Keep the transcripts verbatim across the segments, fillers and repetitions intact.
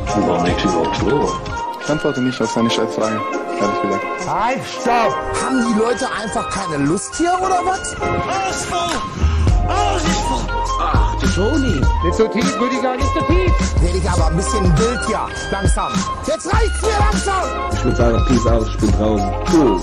War nicht überhaupt klar. Ich antworte nicht auf seine Scheißfrage, ehrlich gesagt. Halt, stopp! Haben die Leute einfach keine Lust hier, oder was? Ausfall! Ausfall! Ach, die Toni. Nicht so tief, Rüdiger, nicht so tief! Werde ich aber ein bisschen wild hier, langsam. Jetzt reicht's mir langsam! Ich würde sagen, peace out, ich bin draußen. Cool.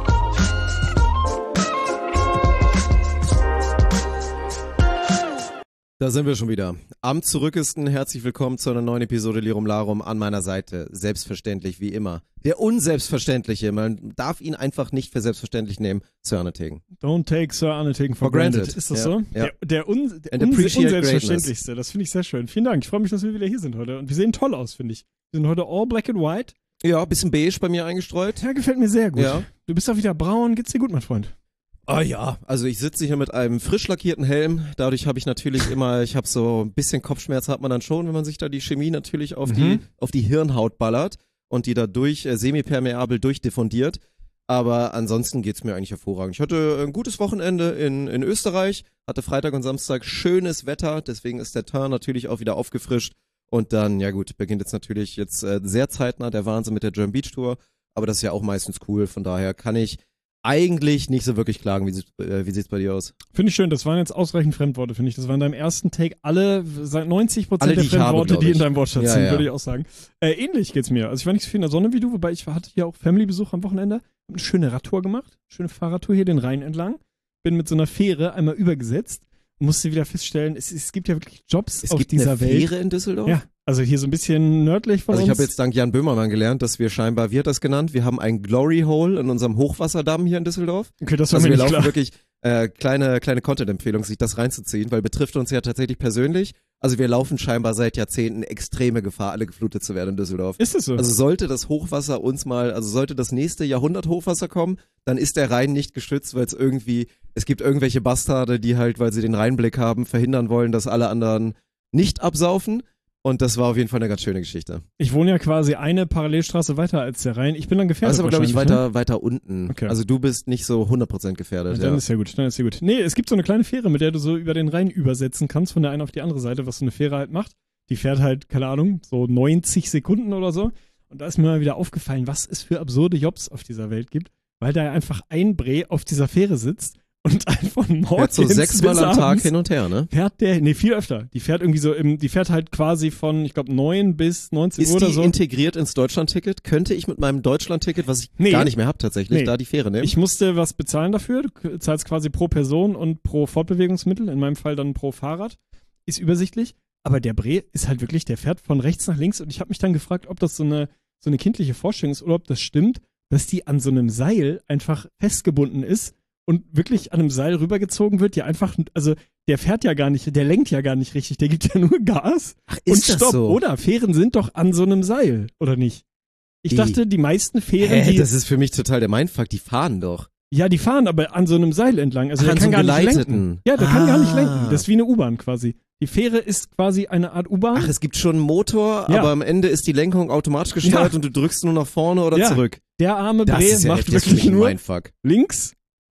Da sind wir schon wieder. Am zurückesten herzlich willkommen zu einer neuen Episode Lirum Larum an meiner Seite. Selbstverständlich wie immer. Der Unselbstverständliche, man darf ihn einfach nicht für selbstverständlich nehmen, Sir Arnetegen. Don't take Sir Arnetegen for, for granted. granted. Ist das ja, so? Ja. Der, der, un, der un unselbstverständlichste, das finde ich sehr schön. Vielen Dank, ich freue mich, dass wir wieder hier sind heute. Und wir sehen toll aus, finde ich. Wir sind heute all black and white. Ja, bisschen beige bei mir eingestreut. Ja, gefällt mir sehr gut. Ja. Du bist auch wieder braun, geht's dir gut, mein Freund? Ah ja, also ich sitze hier mit einem frisch lackierten Helm, dadurch habe ich natürlich immer, ich habe so ein bisschen Kopfschmerz hat man dann schon, wenn man sich da die Chemie natürlich auf, mhm. die, auf die Hirnhaut ballert und die dadurch äh, semipermeabel durchdiffundiert, aber ansonsten geht's mir eigentlich hervorragend. Ich hatte ein gutes Wochenende in, in Österreich, hatte Freitag und Samstag schönes Wetter, deswegen ist der Turn natürlich auch wieder aufgefrischt und dann, ja gut, beginnt jetzt natürlich jetzt äh, sehr zeitnah der Wahnsinn mit der German Beach Tour, aber das ist ja auch meistens cool, von daher kann ich eigentlich nicht so wirklich klagen. Wie, äh, wie sieht's bei dir aus? Finde ich schön, das waren jetzt ausreichend Fremdworte, finde ich. Das waren in deinem ersten Take alle, neunzig Prozent alle, der Fremdworte, habe, die in deinem Wortschatz ja, sind, ja. würde ich auch sagen. Äh, ähnlich geht's mir. Also ich war nicht so viel in der Sonne wie du, wobei ich hatte hier auch Family-Besuch am Wochenende. Hab eine schöne Radtour gemacht, schöne Fahrradtour hier den Rhein entlang. Bin mit so einer Fähre einmal übergesetzt und musste wieder feststellen, es, es gibt ja wirklich Jobs es auf gibt dieser eine Welt. Fähre in Düsseldorf? Ja. Also hier so ein bisschen nördlich von also uns. Also ich habe jetzt dank Jan Böhmermann gelernt, dass wir scheinbar, wie hat das genannt, wir haben ein Glory Hole in unserem Hochwasserdamm hier in Düsseldorf. Okay, das war also mir wir nicht laufen klar. wirklich äh, kleine kleine Content-Empfehlung, sich das reinzuziehen, weil betrifft uns ja tatsächlich persönlich. Also wir laufen scheinbar seit Jahrzehnten extreme Gefahr, alle geflutet zu werden in Düsseldorf. Ist es so? Also sollte das Hochwasser uns mal, also sollte das nächste Jahrhundert Hochwasser kommen, dann ist der Rhein nicht geschützt, weil es irgendwie, es gibt irgendwelche Bastarde, die halt, weil sie den Rheinblick haben, verhindern wollen, dass alle anderen nicht absaufen. Und das war auf jeden Fall eine ganz schöne Geschichte. Ich wohne ja quasi eine Parallelstraße weiter als der Rhein. Ich bin dann gefährdet. Das ist aber, glaube ich, weiter, ne? weiter unten. Okay. Also du bist nicht so hundert Prozent gefährdet. Ja, dann ja. ist ja gut, dann ist ja gut. Nee, es gibt so eine kleine Fähre, mit der du so über den Rhein übersetzen kannst, von der einen auf die andere Seite, was so eine Fähre halt macht. Die fährt halt, keine Ahnung, so neunzig Sekunden oder so. Und da ist mir mal wieder aufgefallen, was es für absurde Jobs auf dieser Welt gibt, weil da einfach ein Bre auf dieser Fähre sitzt und einfach morgens fährt so sechsmal am Tag hin und her, ne? Fährt der, nee, viel öfter. Die fährt irgendwie so, im, die fährt halt quasi von, ich glaube, neun bis neunzehn Uhr oder so. Ist die integriert ins Deutschlandticket? Könnte ich mit meinem Deutschlandticket, was ich nee. gar nicht mehr habe tatsächlich, nee. da die Fähre nehmen? Ich musste was bezahlen dafür. Du zahlst quasi pro Person und pro Fortbewegungsmittel, in meinem Fall dann pro Fahrrad. Ist übersichtlich. Aber der Bre ist halt wirklich, der fährt von rechts nach links und ich habe mich dann gefragt, ob das so eine, so eine kindliche Vorstellung ist oder ob das stimmt, dass die an so einem Seil einfach festgebunden ist und wirklich an einem Seil rübergezogen wird, ja einfach, also der fährt ja gar nicht, der lenkt ja gar nicht richtig, der gibt ja nur Gas. Ach, ist und Stopp, das so? Oder? Fähren sind doch an so einem Seil, oder nicht? Ich die. dachte, die meisten Fähren, Hä, die... das ist für mich total der Mindfuck, die fahren doch. Ja, die fahren aber an so einem Seil entlang, also Ach, der kann so gar nicht geleiteten. lenken. Ja, der ah. kann gar nicht lenken, das ist wie eine U-Bahn quasi. Die Fähre ist quasi eine Art U-Bahn. Ach, es gibt schon einen Motor, ja. aber am Ende ist die Lenkung automatisch gesteuert ja. und du drückst nur nach vorne oder ja. zurück. Der arme das Bre ist ja macht wirklich nur Mindfuck. links,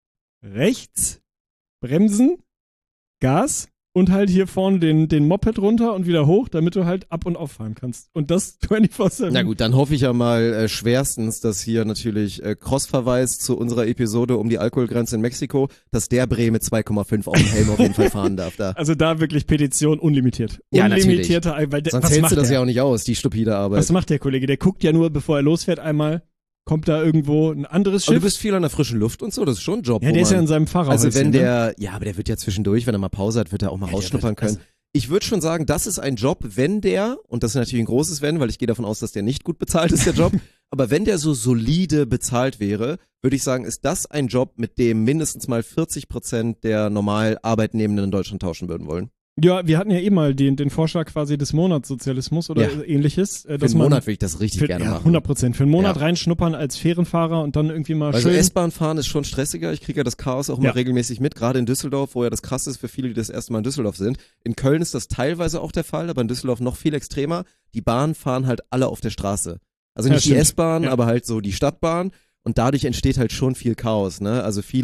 rechts, Bremsen, Gas und halt hier vorne den, den Moped runter und wieder hoch, damit du halt ab- und auffahren kannst. Und das vierundzwanzig sieben. Na gut, dann hoffe ich ja mal äh, schwerstens, dass hier natürlich äh, Cross-Verweis zu unserer Episode um die Alkoholgrenze in Mexiko, dass der Bre mit zwei Komma fünf auf dem Helm auf jeden Fall fahren darf da. Also da wirklich Petition unlimitiert. Ja, Unlimitierte, natürlich. Weil der, Sonst was hältst macht du das der? ja auch nicht aus, die stupide Arbeit. Was macht der Kollege? Der guckt ja nur, bevor er losfährt einmal, kommt da irgendwo ein anderes Schiff. Aber du bist viel an der frischen Luft und so, das ist schon ein Job. Ja, der ist ja in seinem Fahrerhäuschen. Also wenn ne? der, ja, aber der wird ja zwischendurch, wenn er mal Pause hat, wird er auch mal ja, rausschnuppern können. Also, ich würde schon sagen, das ist ein Job, wenn der, und das ist natürlich ein großes Wenn, weil ich gehe davon aus, dass der nicht gut bezahlt ist, der Job, aber wenn der so solide bezahlt wäre, würde ich sagen, ist das ein Job, mit dem mindestens mal vierzig Prozent der normal Arbeitnehmenden in Deutschland tauschen würden wollen. Ja, wir hatten ja eh mal den, den Vorschlag quasi des Monatssozialismus oder ja. ähnliches. Äh, für einen Monat würde ich das richtig für, gerne ja, machen. hundert Prozent. Für einen Monat ja. reinschnuppern als Fährenfahrer und dann irgendwie mal also schön... Also S-Bahn fahren ist schon stressiger. Ich kriege ja das Chaos auch immer ja. regelmäßig mit, gerade in Düsseldorf, wo ja das krass ist für viele, die das erste Mal in Düsseldorf sind. In Köln ist das teilweise auch der Fall, aber in Düsseldorf noch viel extremer. Die Bahnen fahren halt alle auf der Straße. Also nicht ja, die S-Bahn, ja. aber halt so die Stadtbahn. Und dadurch entsteht halt schon viel Chaos, ne? Also viele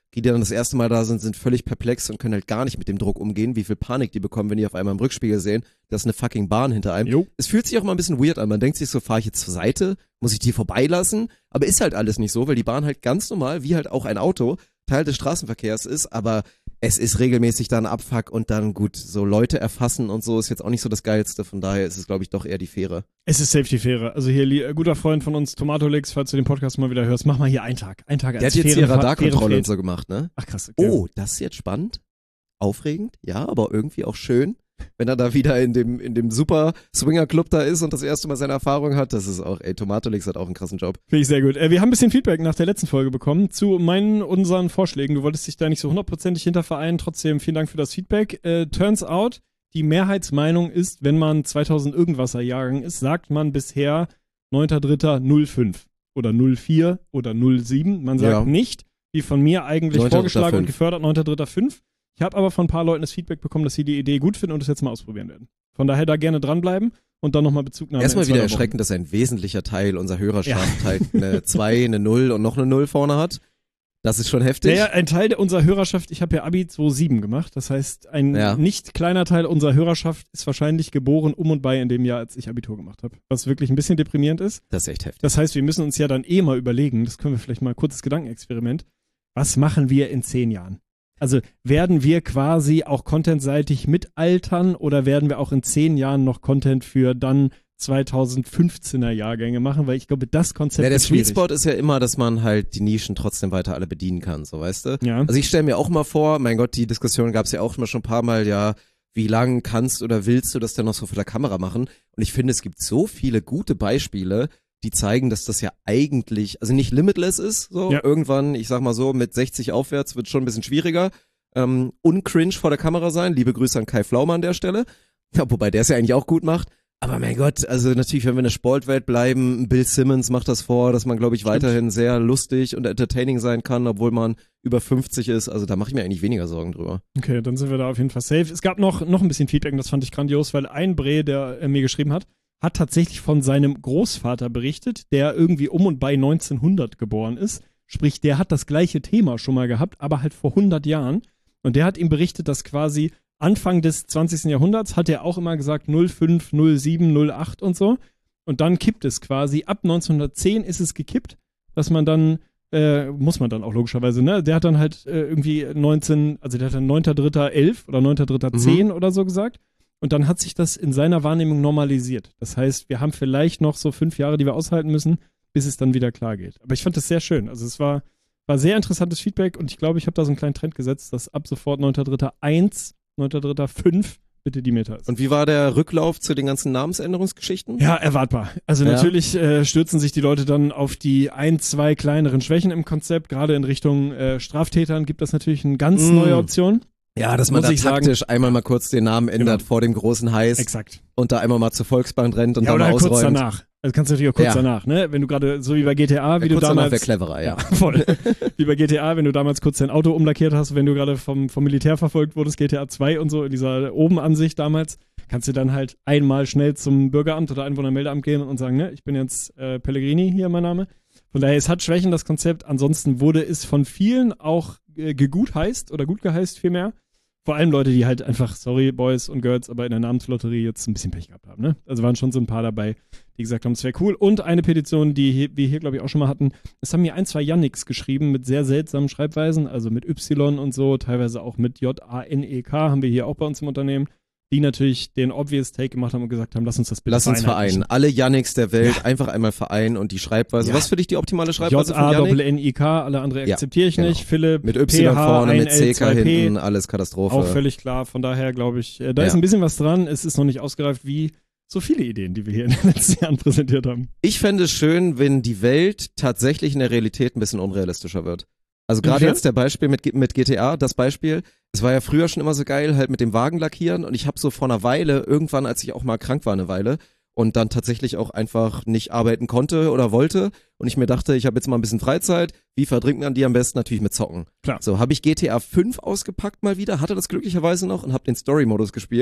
die dann das erste Mal da sind, sind völlig perplex und können halt gar nicht mit dem Druck umgehen, wie viel Panik die bekommen, wenn die auf einmal im Rückspiegel sehen, dass eine fucking Bahn hinter einem. Jo. Es fühlt sich auch mal ein bisschen weird an. Man denkt sich so, fahre ich jetzt zur Seite? Muss ich die vorbeilassen? Aber ist halt alles nicht so, weil die Bahn halt ganz normal, wie halt auch ein Auto, Teil des Straßenverkehrs ist, aber es ist regelmäßig dann Abfuck und dann gut, so Leute erfassen und so ist jetzt auch nicht so das Geilste, von daher ist es, glaube ich, doch eher die Fähre. Es ist safe die Fähre. Also hier, li- guter Freund von uns, Tomatolix, falls du den Podcast mal wieder hörst, mach mal hier einen Tag. Einen Tag als Der hat jetzt hier Fährenfa- Radarkontrolle und Fährenfeld. so gemacht, ne? Ach krass, okay. Oh, das ist jetzt spannend, aufregend, ja, aber irgendwie auch schön, wenn er da wieder in dem in dem super Swinger-Club da ist und das erste Mal seine Erfahrung hat. Das ist auch, ey, Tomatolix hat auch einen krassen Job. Finde ich sehr gut. Äh, wir haben ein bisschen Feedback nach der letzten Folge bekommen zu meinen, unseren Vorschlägen. Du wolltest dich da nicht so hundertprozentig hinter vereinen. Trotzdem vielen Dank für das Feedback. Äh, turns out, die Mehrheitsmeinung ist, wenn man zweitausend irgendwaser Jahrgang ist, sagt man bisher neunter dritter null fünf oder null vier oder null sieben. Man sagt Ja. nicht, wie von mir eigentlich neunter dritter vorgeschlagen und fünf. gefördert, neunter dritter fünf. Ich habe aber von ein paar Leuten das Feedback bekommen, dass sie die Idee gut finden und es jetzt mal ausprobieren werden. Von daher da gerne dranbleiben und dann nochmal Bezugnahme. Erstmal in wieder zwei Wochen. erschreckend, dass ein wesentlicher Teil unserer Hörerschaft halt eine zwei, eine null und noch eine null vorne hat. Das ist schon heftig. Naja, ein Teil der- unserer Hörerschaft, ich habe ja Abi zwei Komma sieben gemacht, das heißt, ein Ja. nicht kleiner Teil unserer Hörerschaft ist wahrscheinlich geboren um und bei in dem Jahr, als ich Abitur gemacht habe. Was wirklich ein bisschen deprimierend ist. Das ist echt heftig. Das heißt, wir müssen uns ja dann eh mal überlegen, das können wir vielleicht mal kurzes Gedankenexperiment, was machen wir in zehn Jahren? Also werden wir quasi auch contentseitig mitaltern oder werden wir auch in zehn Jahren noch Content für dann zweitausendfünfzehner Jahrgänge machen? Weil ich glaube, das Konzept Ja, der ist schwierig. Sweet Spot ist ja immer, dass man halt die Nischen trotzdem weiter alle bedienen kann, so weißt du? Ja. Also ich stelle mir auch mal vor, mein Gott, die Diskussion gab es ja auch immer schon ein paar Mal, ja, wie lang kannst oder willst du das denn noch so vor der Kamera machen? Und ich finde, es gibt so viele gute Beispiele, die zeigen, dass das ja eigentlich, also nicht limitless ist, so Ja. irgendwann, ich sag mal so, mit sechzig aufwärts wird schon ein bisschen schwieriger, ähm, uncringe vor der Kamera sein. Liebe Grüße an Kai Pflaume an der Stelle. Ja, wobei der es ja eigentlich auch gut macht. Aber mein Gott, also natürlich, wenn wir in der Sportwelt bleiben, Bill Simmons macht das vor, dass man, glaube ich, weiterhin sehr lustig und entertaining sein kann, obwohl man über fünfzig ist. Also da mache ich mir eigentlich weniger Sorgen drüber. Okay, dann sind wir da auf jeden Fall safe. Es gab noch, noch ein bisschen Feedback und das fand ich grandios, weil ein Bre, der äh, mir geschrieben hat, hat tatsächlich von seinem Großvater berichtet, der irgendwie um und bei neunzehnhundert geboren ist. Sprich, der hat das gleiche Thema schon mal gehabt, aber halt vor hundert Jahren. Und der hat ihm berichtet, dass quasi Anfang des zwanzigsten Jahrhunderts hat er auch immer gesagt null fünf, null sieben, null acht und so. Und dann kippt es quasi. Ab neunzehnhundertzehn ist es gekippt, dass man dann, äh, muss man dann auch logischerweise, ne? Der hat dann halt äh, irgendwie neunzehn, also der hat dann neunter dritter elf oder neunter dritter zehn Mhm. oder so gesagt. Und dann hat sich das in seiner Wahrnehmung normalisiert. Das heißt, wir haben vielleicht noch so fünf Jahre, die wir aushalten müssen, bis es dann wieder klar geht. Aber ich fand das sehr schön. Also es war, war sehr interessantes Feedback und ich glaube, ich habe da so einen kleinen Trend gesetzt, dass ab sofort neunter dritter eins, neunter dritter fünf bitte die Meter ist. Und wie war der Rücklauf zu den ganzen Namensänderungsgeschichten? Ja, erwartbar. Also Ja. natürlich äh, stürzen sich die Leute dann auf die ein, zwei kleineren Schwächen im Konzept. Gerade in Richtung äh, Straftätern gibt das natürlich eine ganz Mm. neue Option. Ja, dass man Muss da ich sagen- taktisch einmal mal kurz den Namen ändert Genau. vor dem großen Heiß Exakt. und da einmal mal zur Volksbank rennt und Ja, dann oder mal halt kurz ausräumt. danach. Also kannst du natürlich auch kurz Ja. danach, ne? Wenn du gerade, so wie bei G T A, wie Ja, du kurz danach damals... wäre cleverer, ja. Voll. Wie bei G T A, wenn du damals kurz dein Auto umlackiert hast, wenn du gerade vom, vom Militär verfolgt wurdest, G T A zwei und so, in dieser Oben-Ansicht damals, kannst du dann halt einmal schnell zum Bürgeramt oder Einwohnermeldeamt gehen und sagen, ne, ich bin jetzt äh, Pellegrini, hier mein Name. Von daher, es hat Schwächen, das Konzept. Ansonsten wurde es von vielen auch äh, gegutheißt oder gut geheißt vielmehr. Vor allem Leute, die halt einfach, sorry, Boys und Girls, aber in der Namenslotterie jetzt ein bisschen Pech gehabt haben, ne? Also waren schon so ein paar dabei, die gesagt haben, es wäre cool. Und eine Petition, die hier, wir hier, glaube ich, auch schon mal hatten, es haben mir ein, zwei Yannicks geschrieben mit sehr seltsamen Schreibweisen, also mit Y und so, teilweise auch mit J A N E K, haben wir hier auch bei uns im Unternehmen, die natürlich den obvious Take gemacht haben und gesagt haben, lass uns das bitte Lass uns vereinheitlichen. vereinen. Alle Yannicks der Welt einfach einmal vereinen und die Schreibweise. Ja. Was für dich die optimale Schreibweise von Yannick? J-A-N-N-I-K, alle andere Ja, akzeptiere ich genau. nicht. Philipp, Mit Y P H, vorne, mit ein L, C K zwei P, hinten, alles Katastrophe. auch völlig klar. Von daher glaube ich, äh, da Ja. ist ein bisschen was dran. Es ist noch nicht ausgereift wie so viele Ideen, die wir hier in den letzten Jahren präsentiert haben. Ich fände es schön, wenn die Welt tatsächlich in der Realität ein bisschen unrealistischer wird. Also gerade Inwiefern? jetzt der Beispiel mit, G- mit G T A, das Beispiel, es war ja früher schon immer so geil, halt mit dem Wagen lackieren und ich habe so vor einer Weile, irgendwann, als ich auch mal krank war eine Weile und dann tatsächlich auch einfach nicht arbeiten konnte oder wollte und ich mir dachte, ich habe jetzt mal ein bisschen Freizeit, wie verdringt man die am besten? Natürlich mit Zocken. Klar. So, habe ich G T A fünf ausgepackt mal wieder, hatte das glücklicherweise noch und habe den Story-Modus gespielt.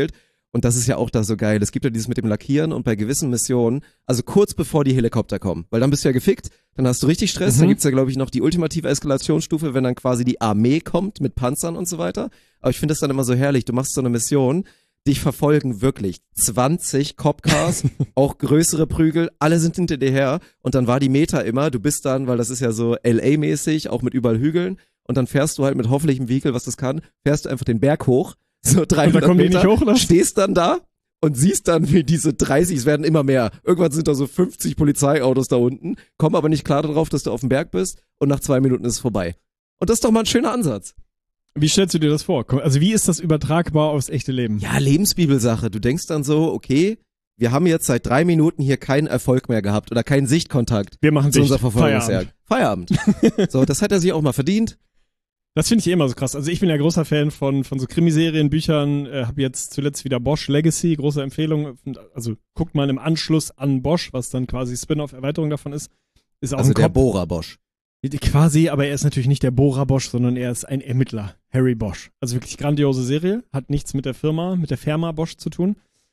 Und das ist ja auch da so geil. Es gibt ja dieses mit dem Lackieren und bei gewissen Missionen, also kurz bevor die Helikopter kommen, weil dann bist du ja gefickt, dann hast du richtig Stress, Mhm. dann gibt's ja, glaube ich, noch die ultimative Eskalationsstufe, wenn dann quasi die Armee kommt mit Panzern und so weiter. Aber ich finde das dann immer so herrlich. Du machst so eine Mission, dich verfolgen wirklich zwanzig Copcars, auch größere Prügel, alle sind hinter dir her und dann war die Meta immer, du bist dann, weil das ist ja so L A-mäßig, auch mit überall Hügeln und dann fährst du halt mit hoffentlich einem Vehikel, was das kann, fährst du einfach den Berg hoch, so dreihundert kommen die Meter, nicht hoch, oder? stehst dann da und siehst dann, wie diese dreißig, es werden immer mehr, irgendwann sind da so fünfzig Polizeiautos da unten, kommen aber nicht klar darauf, dass du auf dem Berg bist und nach zwei Minuten ist es vorbei. Und das ist doch mal ein schöner Ansatz. Wie stellst du dir das vor? Also wie ist das übertragbar aufs echte Leben? Ja, Lebensbibelsache. Du denkst dann so, okay, wir haben jetzt seit drei Minuten hier keinen Erfolg mehr gehabt oder keinen Sichtkontakt Wir machen zu Sicht. unserer Verfolgungsjagd. Feierabend. So, das hat er sich auch mal verdient. Das finde ich eh immer so krass. Also ich bin ja großer Fan von von so Krimiserien, Büchern, äh, habe jetzt zuletzt wieder Bosch Legacy, große Empfehlung. Also guckt mal im Anschluss an Bosch, was dann quasi Spin-off-Erweiterung davon ist. Ist auch Also ein der Cop. Bohrer Bosch. Quasi, aber er ist natürlich nicht der Bohrer Bosch, sondern er ist ein Ermittler, Harry Bosch. Also wirklich grandiose Serie, hat nichts mit der Firma, mit der Firma Bosch zu tun.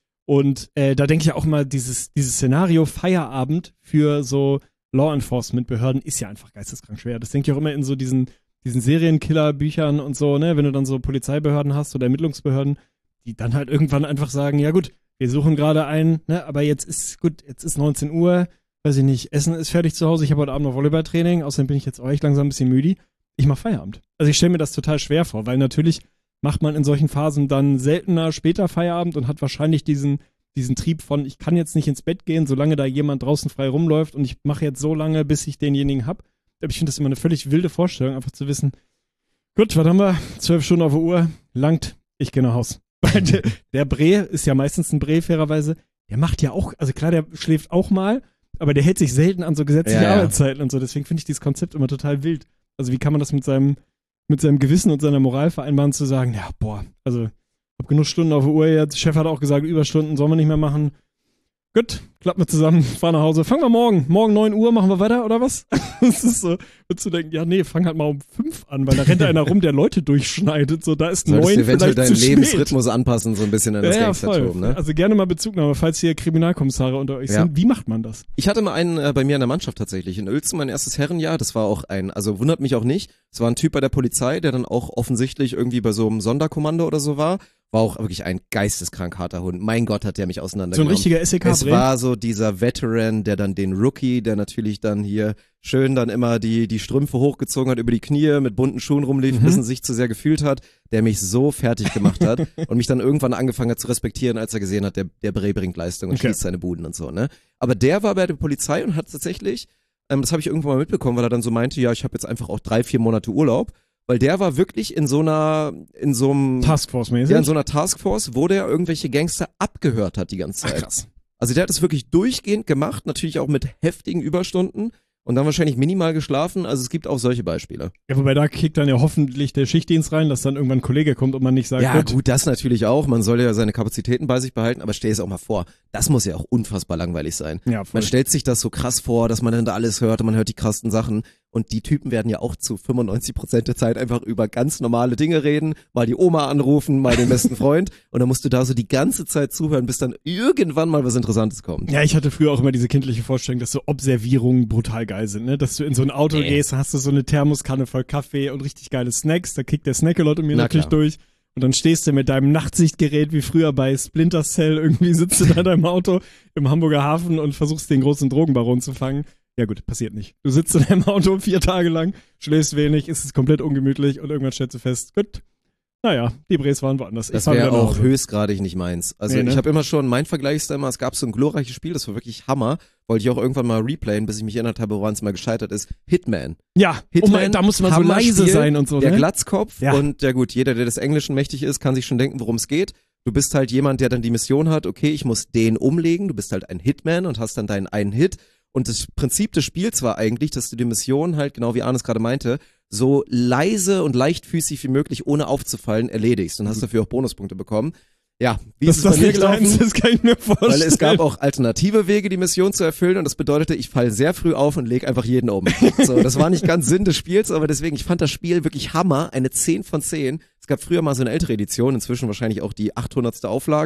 Und äh, da denke ich auch mal, dieses, dieses Szenario Feierabend für so Law-Enforcement-Behörden ist ja einfach geisteskrank schwer. Das denke ich auch immer in so diesen, diesen Serienkiller-Büchern und so, ne, wenn du dann so Polizeibehörden hast oder Ermittlungsbehörden, die dann halt irgendwann einfach sagen, ja gut, wir suchen gerade einen, ne, aber jetzt ist, gut, jetzt ist neunzehn Uhr, weiß ich nicht, Essen ist fertig zu Hause, ich habe heute Abend noch Volleyballtraining, außerdem bin ich jetzt auch echt langsam ein bisschen müde. Ich mach Feierabend. Also ich stelle mir das total schwer vor, weil natürlich macht man in solchen Phasen dann seltener später Feierabend und hat wahrscheinlich diesen, diesen Trieb von, ich kann jetzt nicht ins Bett gehen, solange da jemand draußen frei rumläuft und ich mache jetzt so lange, bis ich denjenigen hab. Aber ich finde das immer eine völlig wilde Vorstellung, einfach zu wissen, gut, was haben wir? Zwölf Stunden auf der Uhr, langt, ich gehe nach Haus. Weil der, der Bre ist ja meistens ein Bre, fairerweise, der macht ja auch, also klar, der schläft auch mal, aber der hält sich selten an so gesetzliche Ja, ja. Arbeitszeiten und so. Deswegen finde ich dieses Konzept immer total wild. Also wie kann man das mit seinem, mit seinem Gewissen und seiner Moral vereinbaren, zu sagen, ja, boah, also hab genug Stunden auf der Uhr jetzt. Chef hat auch gesagt, Überstunden sollen wir nicht mehr machen. Gut, klappen wir zusammen, fahren nach Hause. Fangen wir morgen. Morgen neun Uhr, machen wir weiter, oder was? Das ist so, würdest du denken, ja, nee, fang halt mal um fünf an, weil da rennt einer rum, der Leute durchschneidet. So, da ist Solltest neun du eventuell vielleicht deinen zu spät. Lebensrhythmus anpassen, so ein bisschen an das Ja, ja, Gangstertum, voll. ne? Also gerne mal Bezugnahme, falls hier Kriminalkommissare unter euch Ja. sind. Wie macht man das? Ich hatte mal einen äh, bei mir in der Mannschaft tatsächlich. In Uelzen, mein erstes Herrenjahr, das war auch ein, also wundert mich auch nicht, es war ein Typ bei der Polizei, der dann auch offensichtlich irgendwie bei so einem Sonderkommando oder so war. War auch wirklich ein geisteskrank harter Hund. Mein Gott, hat der mich So ein auseinandergenommen. richtiger S E K Es war so dieser Veteran, der dann den Rookie, der natürlich dann hier schön dann immer die die Strümpfe hochgezogen hat über die Knie, mit bunten Schuhen rumlief, Mhm. bis er sich zu sehr gefühlt hat, der mich so fertig gemacht hat und mich dann irgendwann angefangen hat zu respektieren, als er gesehen hat, der der Bre bringt Leistung und Okay. schließt seine Buden und so, ne? Aber der war bei der Polizei und hat tatsächlich, ähm, das habe ich irgendwann mal mitbekommen, weil er dann so meinte, ja, ich habe jetzt einfach auch drei, vier Monate Urlaub, weil der war wirklich in so einer, in so einem Taskforce-mäßig? ja, in so einer Taskforce, wo der irgendwelche Gangster abgehört hat die ganze Ach, Zeit. krass. Also der hat es wirklich durchgehend gemacht, natürlich auch mit heftigen Überstunden und dann wahrscheinlich minimal geschlafen. Also es gibt auch solche Beispiele. Ja, wobei da kickt dann ja hoffentlich der Schichtdienst rein, dass dann irgendwann ein Kollege kommt und man nicht sagt, Ja, gut, gut, das natürlich auch. Man soll ja seine Kapazitäten bei sich behalten, aber stell es auch mal vor, das muss ja auch unfassbar langweilig sein. Ja, voll. Man stellt sich das so krass vor, dass man dann da alles hört und man hört die krassen Sachen. Und die Typen werden ja auch zu fünfundneunzig Prozent der Zeit einfach über ganz normale Dinge reden, mal die Oma anrufen, mal den besten Freund. Und dann musst du da so die ganze Zeit zuhören, bis dann irgendwann mal was Interessantes kommt. Ja, ich hatte früher auch immer diese kindliche Vorstellung, dass so Observierungen brutal geil sind, ne? Dass du in so ein Auto Nee. gehst, dann hast du so eine Thermoskanne voll Kaffee und richtig geile Snacks, da kickt der Snackelot in mir Na natürlich klar. durch. Und dann stehst du mit deinem Nachtsichtgerät wie früher bei Splinter Cell, irgendwie sitzt du da in deinem Auto im Hamburger Hafen und versuchst den großen Drogenbaron zu fangen. Ja gut, passiert nicht. Du sitzt in deinem Auto vier Tage lang, schläfst wenig, ist es komplett ungemütlich und irgendwann stellst du fest, gut, naja, die Bres waren woanders. Ich Das fahr wäre wieder nach auch Hause. höchstgradig nicht meins. Also Nee, ne? ich habe immer schon, mein Vergleich ist da immer, es gab so ein glorreiches Spiel, das war wirklich Hammer. Wollte ich auch irgendwann mal replayen, bis ich mich erinnert habe, woran es mal gescheitert ist. Hitman. Ja, Hitman, oh mein, da muss man so leise Hammerspiel, sein und so, Der ne? Glatzkopf Ja. und ja gut, jeder, der des Englischen mächtig ist, kann sich schon denken, worum es geht. Du bist halt jemand, der dann die Mission hat, okay, ich muss den umlegen, du bist halt ein Hitman und hast dann deinen einen Hit. Und das Prinzip des Spiels war eigentlich, dass du die Mission halt, genau wie Arnes gerade meinte, so leise und leichtfüßig wie möglich, ohne aufzufallen, erledigst und hast dafür auch Bonuspunkte bekommen. Ja, wie Dass ist es bei das mir nicht gelaufen? deins ist, kann ich mir vorstellen. Weil es gab auch alternative Wege, die Mission zu erfüllen und das bedeutete, ich falle sehr früh auf und leg einfach jeden um. So, das war nicht ganz Sinn des Spiels, aber deswegen, ich fand das Spiel wirklich Hammer, eine zehn von zehn. Es gab früher mal so eine ältere Edition, inzwischen wahrscheinlich auch die achthundertste Auflage.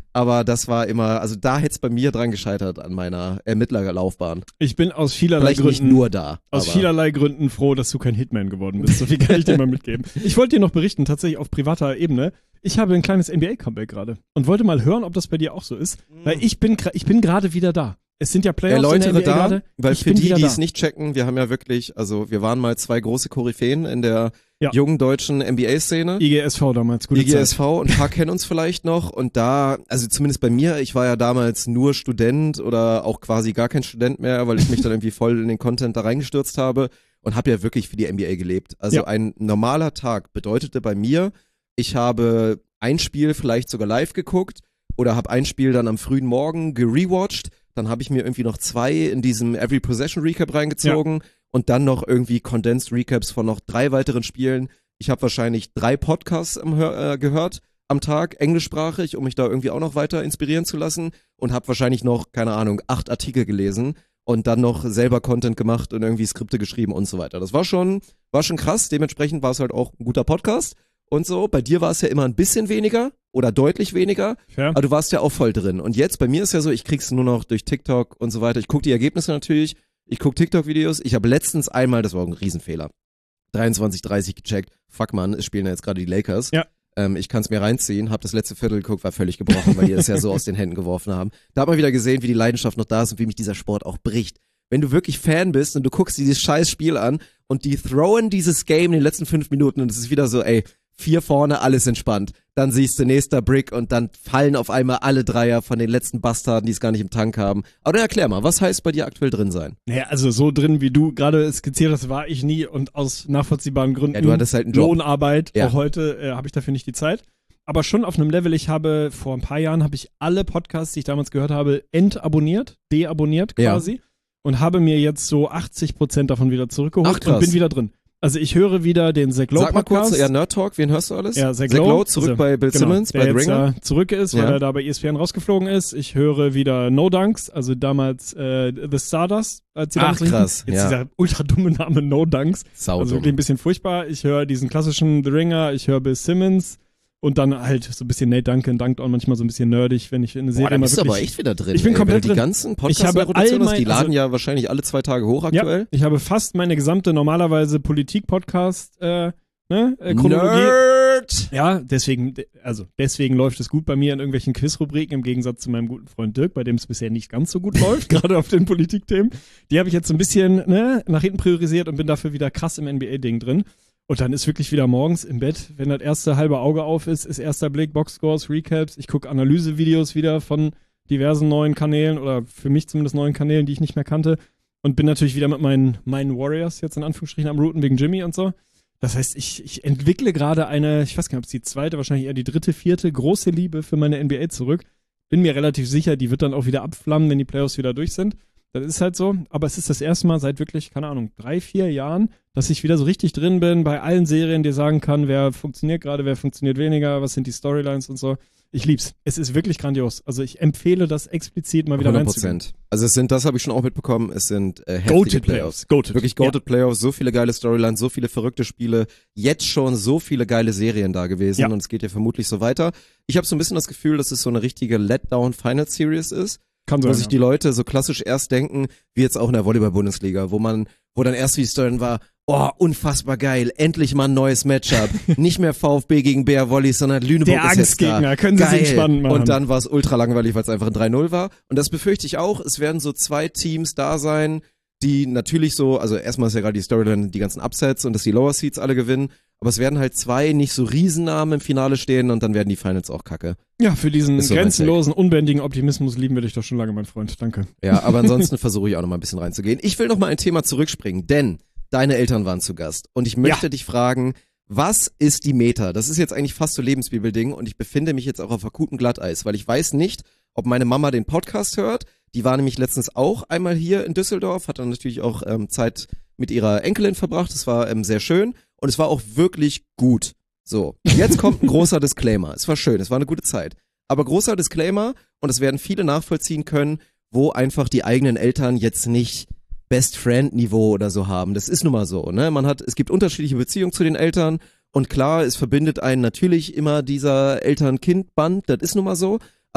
Aber das war immer, also da hätte es bei mir dran gescheitert an meiner Ermittlerlaufbahn. Ich bin aus vielerlei Vielleicht Gründen nicht nur da. Aus aber vielerlei Gründen froh, dass du kein Hitman geworden bist. So viel kann ich dir mal mitgeben. Ich wollte dir noch berichten, tatsächlich auf privater Ebene. Ich habe ein kleines N B A-Comeback gerade und wollte mal hören, ob das bei dir auch so ist. Weil ich bin, ich bin gerade wieder da. Es sind ja Playoffs Erläutere in der N B A da, gerade. weil Ich für bin die, wieder die da. es nicht checken, wir haben ja wirklich, also wir waren mal zwei große Koryphäen in der Ja. jungen deutschen N B A-Szene. I G S V damals, gute I G S Zeit. V und ein paar kennen uns vielleicht noch und da, also zumindest bei mir, ich war ja damals nur Student oder auch quasi gar kein Student mehr, weil ich mich dann irgendwie voll in den Content da reingestürzt habe und habe ja wirklich für die N B A gelebt. Also Ja. ein normaler Tag bedeutete bei mir, ich habe ein Spiel vielleicht sogar live geguckt oder habe ein Spiel dann am frühen Morgen gerewatcht, dann habe ich mir irgendwie noch zwei in diesem Every Possession Recap reingezogen und dann noch irgendwie Condensed Recaps von noch drei weiteren Spielen. Ich habe wahrscheinlich drei Podcasts am, Hör- äh, gehört am Tag, englischsprachig, um mich da irgendwie auch noch weiter inspirieren zu lassen und habe wahrscheinlich noch, keine Ahnung, acht Artikel gelesen und dann noch selber Content gemacht und irgendwie Skripte geschrieben und so weiter. Das war schon, war schon krass, dementsprechend war es halt auch ein guter Podcast und so. Bei dir war es ja immer ein bisschen weniger oder deutlich weniger, Ja. aber du warst ja auch voll drin. Und jetzt, bei mir ist ja so, ich krieg's nur noch durch TikTok und so weiter. Ich gucke die Ergebnisse natürlich, ich gucke TikTok-Videos. Ich habe letztens einmal, das war auch ein Riesenfehler, dreiundzwanzig dreißig gecheckt. Fuck man, es spielen ja jetzt gerade die Lakers. Ja. Ähm, ich kann es mir reinziehen, habe das letzte Viertel geguckt, war völlig gebrochen, weil die das ja so aus den Händen geworfen haben. Da hat man wieder gesehen, wie die Leidenschaft noch da ist und wie mich dieser Sport auch bricht. Wenn du wirklich Fan bist und du guckst dieses scheiß Spiel an und die throwen dieses Game in den letzten fünf Minuten und es ist wieder so, ey, vier vorne, alles entspannt. Dann siehst du nächster Brick und dann fallen auf einmal alle Dreier von den letzten Bastarden, die es gar nicht im Tank haben. Aber dann erklär mal, was heißt bei dir aktuell drin sein? Naja, also so drin, wie du gerade skizziert hast, war ich nie und aus nachvollziehbaren Gründen Ja, du hattest halt einen Job. Lohnarbeit. Ja. Auch heute äh, habe ich dafür nicht die Zeit. Aber schon auf einem Level, ich habe vor ein paar Jahren, habe ich alle Podcasts, die ich damals gehört habe, entabonniert, deabonniert Ja. quasi und habe mir jetzt so achtzig Prozent davon wieder zurückgeholt Ach, krass. und bin wieder drin. Also ich höre wieder den Zach Lowe Sag mal Podcast. kurz, ja, Nerd Talk, wen hörst du alles? Ja, Zach Zach Lowe, Lowe, zurück also, bei Bill genau, Simmons, der bei The jetzt Ringer. ja zurück ist, weil Ja. er da bei E S P N rausgeflogen ist. Ich höre wieder No Dunks, also damals äh, The Stardust, als sie Ach, damals riefen. krass, Jetzt ja. dieser ultra dumme Name No Dunks. Sau Also dumm. wirklich ein bisschen furchtbar. Ich höre diesen klassischen The Ringer, ich höre Bill Simmons und dann halt so ein bisschen Nate Duncan, dankt auch manchmal so ein bisschen nerdig, wenn ich eine Serie Boah, da mal bist du wirklich... aber echt wieder drin. Ich bin ey. komplett Wenn du die drin. ganzen Ich Podcasts habe in der Rotation all hast, die mein- laden also- ja wahrscheinlich alle zwei Tage hoch aktuell. Ja, ich habe fast meine gesamte normalerweise Politik-Podcast äh, ne, äh, Chronologie. Nerd! Ja, deswegen, also deswegen läuft es gut bei mir in irgendwelchen Quizrubriken, im Gegensatz zu meinem guten Freund Dirk, bei dem es bisher nicht ganz so gut läuft, gerade auf den Politikthemen. Die habe ich jetzt so ein bisschen ne, nach hinten priorisiert und bin dafür wieder krass im N B A-Ding drin. Und dann ist wirklich wieder morgens im Bett, wenn das erste halbe Auge auf ist, ist erster Blick, Boxscores, Recaps. Ich gucke Analysevideos wieder von diversen neuen Kanälen oder für mich zumindest neuen Kanälen, die ich nicht mehr kannte. Und bin natürlich wieder mit meinen, meinen Warriors jetzt in Anführungsstrichen am Routen wegen Jimmy und so. Das heißt, ich, ich entwickle gerade eine, ich weiß gar nicht, ob es die zweite, wahrscheinlich eher die dritte, vierte große Liebe für meine N B A zurück. Bin mir relativ sicher, die wird dann auch wieder abflammen, wenn die Playoffs wieder durch sind. Das ist halt so. Aber es ist das erste Mal seit wirklich, keine Ahnung, drei, vier Jahren, dass ich wieder so richtig drin bin bei allen Serien, die sagen kann, wer funktioniert gerade, wer funktioniert weniger, was sind die Storylines und so. Ich lieb's. Es ist wirklich grandios. Also ich empfehle das explizit mal wieder hundert reinzugehen. Prozent. Also es sind, das habe ich schon auch mitbekommen, es sind äh, heftige Goated Playoffs. Playoffs. Goated. Wirklich Goated Playoffs, so viele geile Storylines, so viele verrückte Spiele, jetzt schon so viele geile Serien da gewesen Ja. und es geht ja vermutlich so weiter. Ich habe so ein bisschen das Gefühl, dass es so eine richtige Letdown-Final-Series ist, Kann wo sein, sich ja. die Leute so klassisch erst denken, wie jetzt auch in der Volleyball-Bundesliga, wo man, wo dann erst wie die Story war, oh, unfassbar geil, endlich mal ein neues Matchup. Nicht mehr VfB gegen B R Volley, sondern Lüneburg Der ist jetzt da. Angstgegner, können Sie Geil. sich spannend machen. Und dann war es ultra langweilig, weil es einfach ein drei null war. Und das befürchte ich auch. Es werden so zwei Teams da sein, die natürlich so, also erstmal ist ja gerade die Storyline, die ganzen Upsets und dass die Lower Seeds alle gewinnen. Aber es werden halt zwei nicht so Riesennamen im Finale stehen und dann werden die Finals auch kacke. Ja, für diesen Ist so mein grenzenlosen, unbändigen Optimismus lieben wir dich doch schon lange, mein Freund. Danke. Ja, aber ansonsten versuche ich auch noch mal ein bisschen reinzugehen. Ich will noch mal ein Thema zurückspringen, denn deine Eltern waren zu Gast. Und ich möchte Ja. dich fragen, was ist die Meta? Das ist jetzt eigentlich fast so Lebensbibelding und ich befinde mich jetzt auch auf akutem Glatteis, weil ich weiß nicht, ob meine Mama den Podcast hört. Die war nämlich letztens auch einmal hier in Düsseldorf, hat dann natürlich auch ähm, Zeit mit ihrer Enkelin verbracht. Das war ähm, sehr schön und es war auch wirklich gut. So, jetzt kommt ein großer Disclaimer. Es war schön, es war eine gute Zeit. Aber großer Disclaimer, und das werden viele nachvollziehen können, wo einfach die eigenen Eltern jetzt nicht Best-Friend-Niveau oder so haben. Das ist nun mal so, ne? Man hat, es gibt unterschiedliche Beziehungen zu den Eltern und klar, es verbindet einen natürlich immer dieser Eltern-Kind-Band, das ist nun mal so.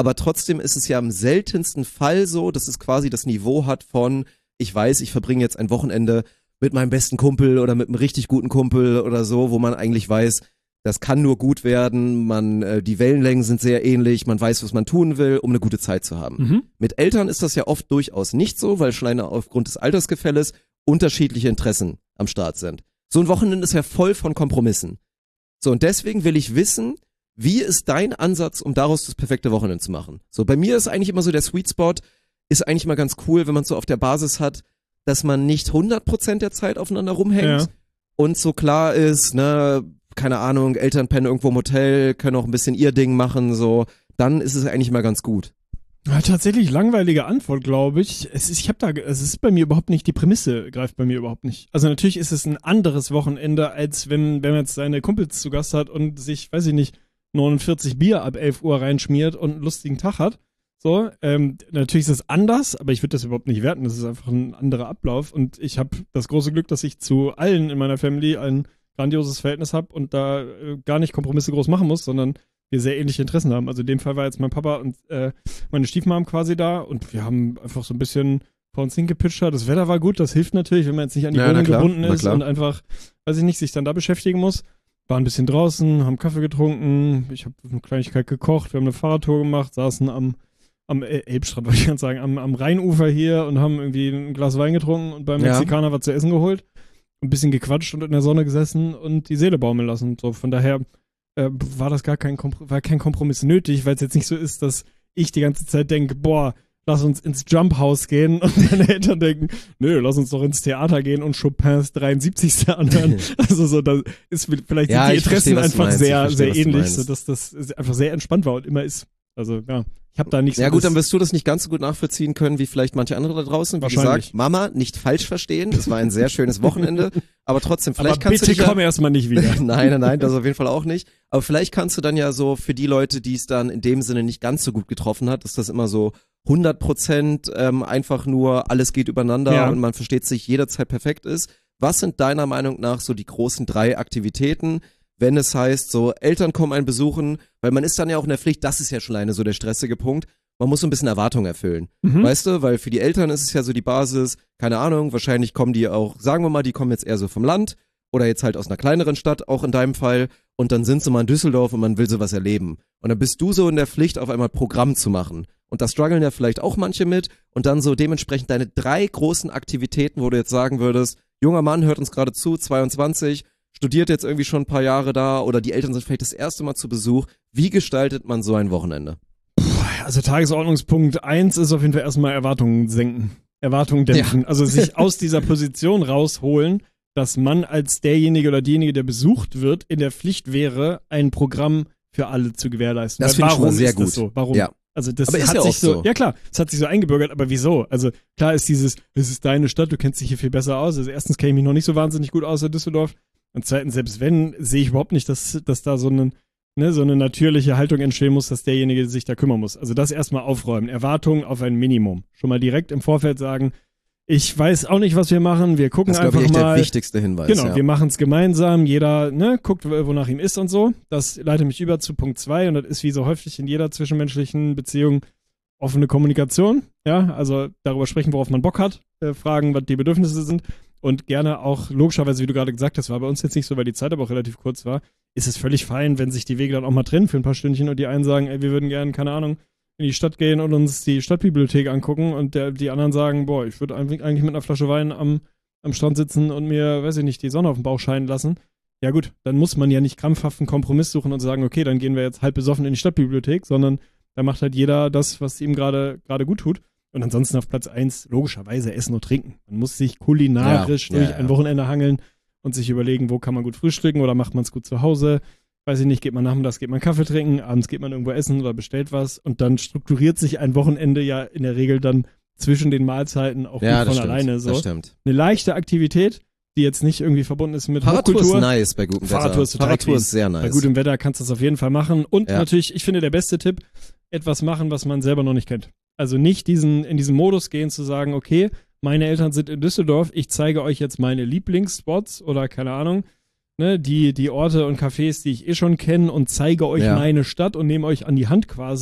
aber trotzdem ist es ja im seltensten Fall so, dass es quasi das Niveau hat von, ich weiß, ich verbringe jetzt ein Wochenende mit meinem besten Kumpel oder mit einem richtig guten Kumpel oder so, wo man eigentlich weiß, das kann nur gut werden, man, äh, die Wellenlängen sind sehr ähnlich, man weiß, was man tun will, um eine gute Zeit zu haben. Mhm. Mit Eltern ist das ja oft durchaus nicht so, weil schon alleine aufgrund des Altersgefälles unterschiedliche Interessen am Start sind. So ein Wochenende ist ja voll von Kompromissen. So, und deswegen will ich wissen, wie ist dein Ansatz, um daraus das perfekte Wochenende zu machen? So, bei mir ist eigentlich immer so der Sweet Spot, ist eigentlich mal ganz cool, wenn man so auf der Basis hat, dass man nicht hundert Prozent der Zeit aufeinander rumhängt Ja. und so klar ist, ne, keine Ahnung, Eltern pennen irgendwo im Hotel, können auch ein bisschen ihr Ding machen, so, dann ist es eigentlich mal ganz gut. Ja, tatsächlich langweilige Antwort, glaube ich. Es ist, ich habe da, es ist bei mir überhaupt nicht, die Prämisse greift bei mir überhaupt nicht. Also natürlich ist es ein anderes Wochenende, als wenn, wenn man jetzt seine Kumpels zu Gast hat und sich, weiß ich nicht, neunundvierzig Bier ab elf Uhr reinschmiert und einen lustigen Tag hat. So, ähm, natürlich ist es anders, aber ich würde das überhaupt nicht werten. Das ist einfach ein anderer Ablauf und ich habe das große Glück, dass ich zu allen in meiner Family ein grandioses Verhältnis habe und da äh, gar nicht Kompromisse groß machen muss, sondern wir sehr ähnliche Interessen haben. Also in dem Fall war jetzt mein Papa und äh, meine Stiefmom quasi da und wir haben einfach so ein bisschen vor uns hingepitcht. Das Wetter war gut, das hilft natürlich, wenn man jetzt nicht an die Ja, Wohnung na klar, gebunden na ist klar. und einfach, weiß ich nicht, sich dann da beschäftigen muss. War ein bisschen draußen, haben Kaffee getrunken, ich habe eine Kleinigkeit gekocht, wir haben eine Fahrradtour gemacht, saßen am, am äh, Elbstrand, wollte ich ganz sagen, am, am Rheinufer hier und haben irgendwie ein Glas Wein getrunken und beim Ja. Mexikaner was zu essen geholt. Ein bisschen gequatscht und in der Sonne gesessen und die Seele baumeln lassen. So, von daher äh, war das gar kein, Kompr- war kein Kompromiss nötig, weil es jetzt nicht so ist, dass ich die ganze Zeit denke, boah, lass uns ins Jump House gehen und deine Eltern denken, nö, lass uns doch ins Theater gehen und Chopins dreiundsiebzigste anhören. Also so, da ist vielleicht Ja, sind die ich verstehe, Interessen was du einfach meinst. sehr, Ich verstehe, sehr was du ähnlich, meinst. so dass das einfach sehr entspannt war und immer ist. Also ja, ich habe da nichts. Ja gut, das- dann wirst du das nicht ganz so gut nachvollziehen können, wie vielleicht manche andere da draußen. Wie Wahrscheinlich. gesagt, Mama, nicht falsch verstehen, es war ein sehr schönes Wochenende, aber trotzdem, vielleicht aber kannst bitte du dich ja, komm erstmal nicht wieder. nein, nein, nein, das auf jeden Fall auch nicht. Aber vielleicht kannst du dann ja so für die Leute, die es dann in dem Sinne nicht ganz so gut getroffen hat, dass das immer so hundert Prozent ähm, einfach nur alles geht übereinander Ja. und man versteht sich jederzeit perfekt ist. Was sind deiner Meinung nach so die großen drei Aktivitäten, wenn es heißt, so Eltern kommen einen besuchen, weil man ist dann ja auch in der Pflicht, das ist ja schon alleine so der stressige Punkt, man muss so ein bisschen Erwartungen erfüllen. Mhm. Weißt du, weil für die Eltern ist es ja so die Basis, keine Ahnung, wahrscheinlich kommen die auch, sagen wir mal, die kommen jetzt eher so vom Land oder jetzt halt aus einer kleineren Stadt, auch in deinem Fall, und dann sind sie mal in Düsseldorf und man will sowas erleben. Und dann bist du so in der Pflicht, auf einmal Programm zu machen. Und da strugglen ja vielleicht auch manche mit und dann so dementsprechend deine drei großen Aktivitäten, wo du jetzt sagen würdest, junger Mann hört uns gerade zu, zweiundzwanzig, studiert jetzt irgendwie schon ein paar Jahre da oder die Eltern sind vielleicht das erste Mal zu Besuch. Wie gestaltet man so ein Wochenende? Also Tagesordnungspunkt eins ist auf jeden Fall erstmal Erwartungen senken. Erwartungen dämpfen. Ja. Also sich aus dieser Position rausholen, dass man als derjenige oder diejenige, der besucht wird, in der Pflicht wäre, ein Programm für alle zu gewährleisten. Das Weil finde ich schon warum mal sehr ist das gut. so? Warum? Ja. Also das Aber ist hat ja sich auch so, so. ja klar, es hat sich so eingebürgert, aber wieso? Also klar ist dieses, es ist deine Stadt, du kennst dich hier viel besser aus. Also erstens kenne ich mich noch nicht so wahnsinnig gut aus in Düsseldorf und zweitens, selbst wenn, sehe ich überhaupt nicht, dass, dass da so eine, ne, so eine natürliche Haltung entstehen muss, dass derjenige sich da kümmern muss. Also das erstmal aufräumen, Erwartungen auf ein Minimum. Schon mal direkt im Vorfeld sagen, ich weiß auch nicht, was wir machen, wir gucken Das ist, glaube einfach ich, echt mal. der wichtigste Hinweis. Genau, ja. wir machen es gemeinsam, jeder ne, guckt, wonach ihm ist und so. Das leitet mich über zu Punkt zwei und das ist wie so häufig in jeder zwischenmenschlichen Beziehung offene Kommunikation. Ja, also darüber sprechen, worauf man Bock hat, äh, fragen, was die Bedürfnisse sind und gerne auch, logischerweise, wie du gerade gesagt hast, war bei uns jetzt nicht so, weil die Zeit aber auch relativ kurz war, ist es völlig fein, wenn sich die Wege dann auch mal trennen für ein paar Stündchen und die einen sagen, ey, wir würden gerne, keine Ahnung, in die Stadt gehen und uns die Stadtbibliothek angucken und der, die anderen sagen, boah, ich würde eigentlich mit einer Flasche Wein am, am Strand sitzen und mir, weiß ich nicht, die Sonne auf den Bauch scheinen lassen. Ja gut, dann muss man ja nicht krampfhaft einen Kompromiss suchen und sagen, okay, dann gehen wir jetzt halb besoffen in die Stadtbibliothek, sondern da macht halt jeder das, was ihm gerade gerade gut tut. Und ansonsten auf Platz eins logischerweise Essen und Trinken. Man muss sich kulinarisch Ja, durch ja, ja. ein Wochenende hangeln und sich überlegen, wo kann man gut frühstücken oder macht man es gut zu Hause. Weiß ich nicht, geht man nachmittags, geht man Kaffee trinken, abends geht man irgendwo essen oder bestellt was und dann strukturiert sich ein Wochenende ja in der Regel dann zwischen den Mahlzeiten auch Ja, gut das von stimmt, alleine. So. das stimmt. Eine leichte Aktivität, die jetzt nicht irgendwie verbunden ist mit Fahrradtour ist Hochkultur. nice bei gutem Wetter. Fahrradtour ist total Fahrradtour clean. ist sehr nice. Bei gutem Wetter kannst du das auf jeden Fall machen. Und Ja. natürlich, ich finde, der beste Tipp, etwas machen, was man selber noch nicht kennt. Also nicht diesen, in diesen Modus gehen zu sagen, okay, meine Eltern sind in Düsseldorf, ich zeige euch jetzt meine Lieblingsspots oder keine Ahnung, ne, die, die Orte und Cafés, die ich eh schon kenne und zeige euch Ja. meine Stadt und nehme euch an die Hand quasi,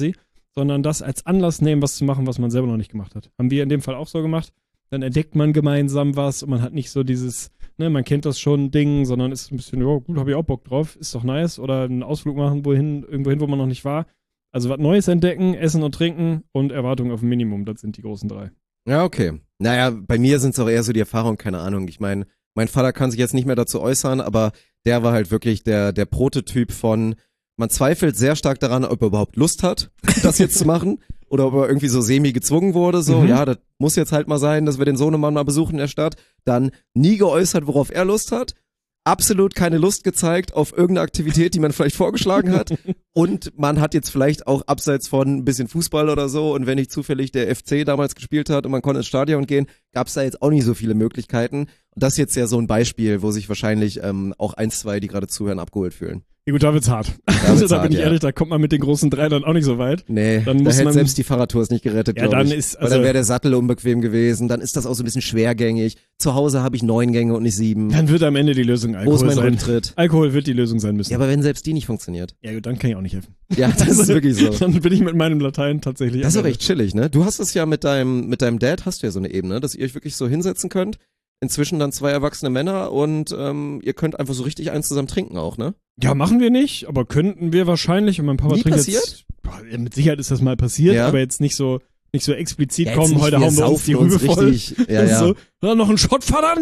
sondern das als Anlass nehmen, was zu machen, was man selber noch nicht gemacht hat. Haben wir in dem Fall auch so gemacht. Dann entdeckt man gemeinsam was und man hat nicht so dieses, ne, man kennt das schon Ding, sondern ist ein bisschen, ja gut, habe ich auch Bock drauf, ist doch nice. Oder einen Ausflug machen, wohin, irgendwo hin, wo man noch nicht war. Also was Neues entdecken, essen und trinken und Erwartungen auf ein Minimum, das sind die großen drei. Ja, okay. Naja, bei mir sind es auch eher so die Erfahrungen, keine Ahnung. Ich meine, mein Vater kann sich jetzt nicht mehr dazu äußern, aber der war halt wirklich der, der Prototyp von, man zweifelt sehr stark daran, ob er überhaupt Lust hat, das jetzt zu machen. Oder ob er irgendwie so semi gezwungen wurde, so, mhm. ja, das muss jetzt halt mal sein, dass wir den Sohnemann mal besuchen in der Stadt. Dann nie geäußert, worauf er Lust hat. Absolut keine Lust gezeigt auf irgendeine Aktivität, die man vielleicht vorgeschlagen hat. Und man hat jetzt vielleicht auch abseits von ein bisschen Fußball oder so und wenn nicht zufällig der F C damals gespielt hat und man konnte ins Stadion gehen, gab es da jetzt auch nicht so viele Möglichkeiten. Und das ist jetzt ja so ein Beispiel, wo sich wahrscheinlich ähm, auch eins, zwei, die gerade zuhören, abgeholt fühlen. Ja gut, da wird's hart. Da, also, wird's da hart, bin ich ja. ehrlich, da kommt man mit den großen drei dann auch nicht so weit. Nee, dann da muss hätte man selbst die Fahrradtours nicht gerettet, ja, glaube dann ich. ist, Weil also, dann wäre der Sattel unbequem gewesen, dann ist das auch so ein bisschen schwergängig. Zu Hause habe ich neun Gänge und nicht sieben. Dann wird am Ende die Lösung Wo ist Alkohol mein sein. Rücktritt? Alkohol wird die Lösung sein müssen. Ja, aber wenn selbst die nicht funktioniert. Ja gut, dann kann ich auch nicht helfen. Ja, das ist wirklich so. Dann bin ich mit meinem Latein tatsächlich. Das ist am auch Ende. echt chillig, ne? Du hast es ja mit deinem, mit deinem Dad, hast du ja so eine Ebene, dass ihr euch wirklich so hinsetzen könnt. Inzwischen dann zwei erwachsene Männer und ähm, ihr könnt einfach so richtig eins zusammen trinken auch, ne? Ja, machen wir nicht, aber könnten wir wahrscheinlich. Und mein Papa Nie trinkt passiert? jetzt. Boah, ja, mit Sicherheit ist das mal passiert, Ja. aber jetzt nicht so nicht so explizit Ja, kommen, jetzt nicht, heute wir hauen wir uns saufen die uns Rübe voll. richtig. Ja, Das ist ja. So, ja, noch ein Shot verdern?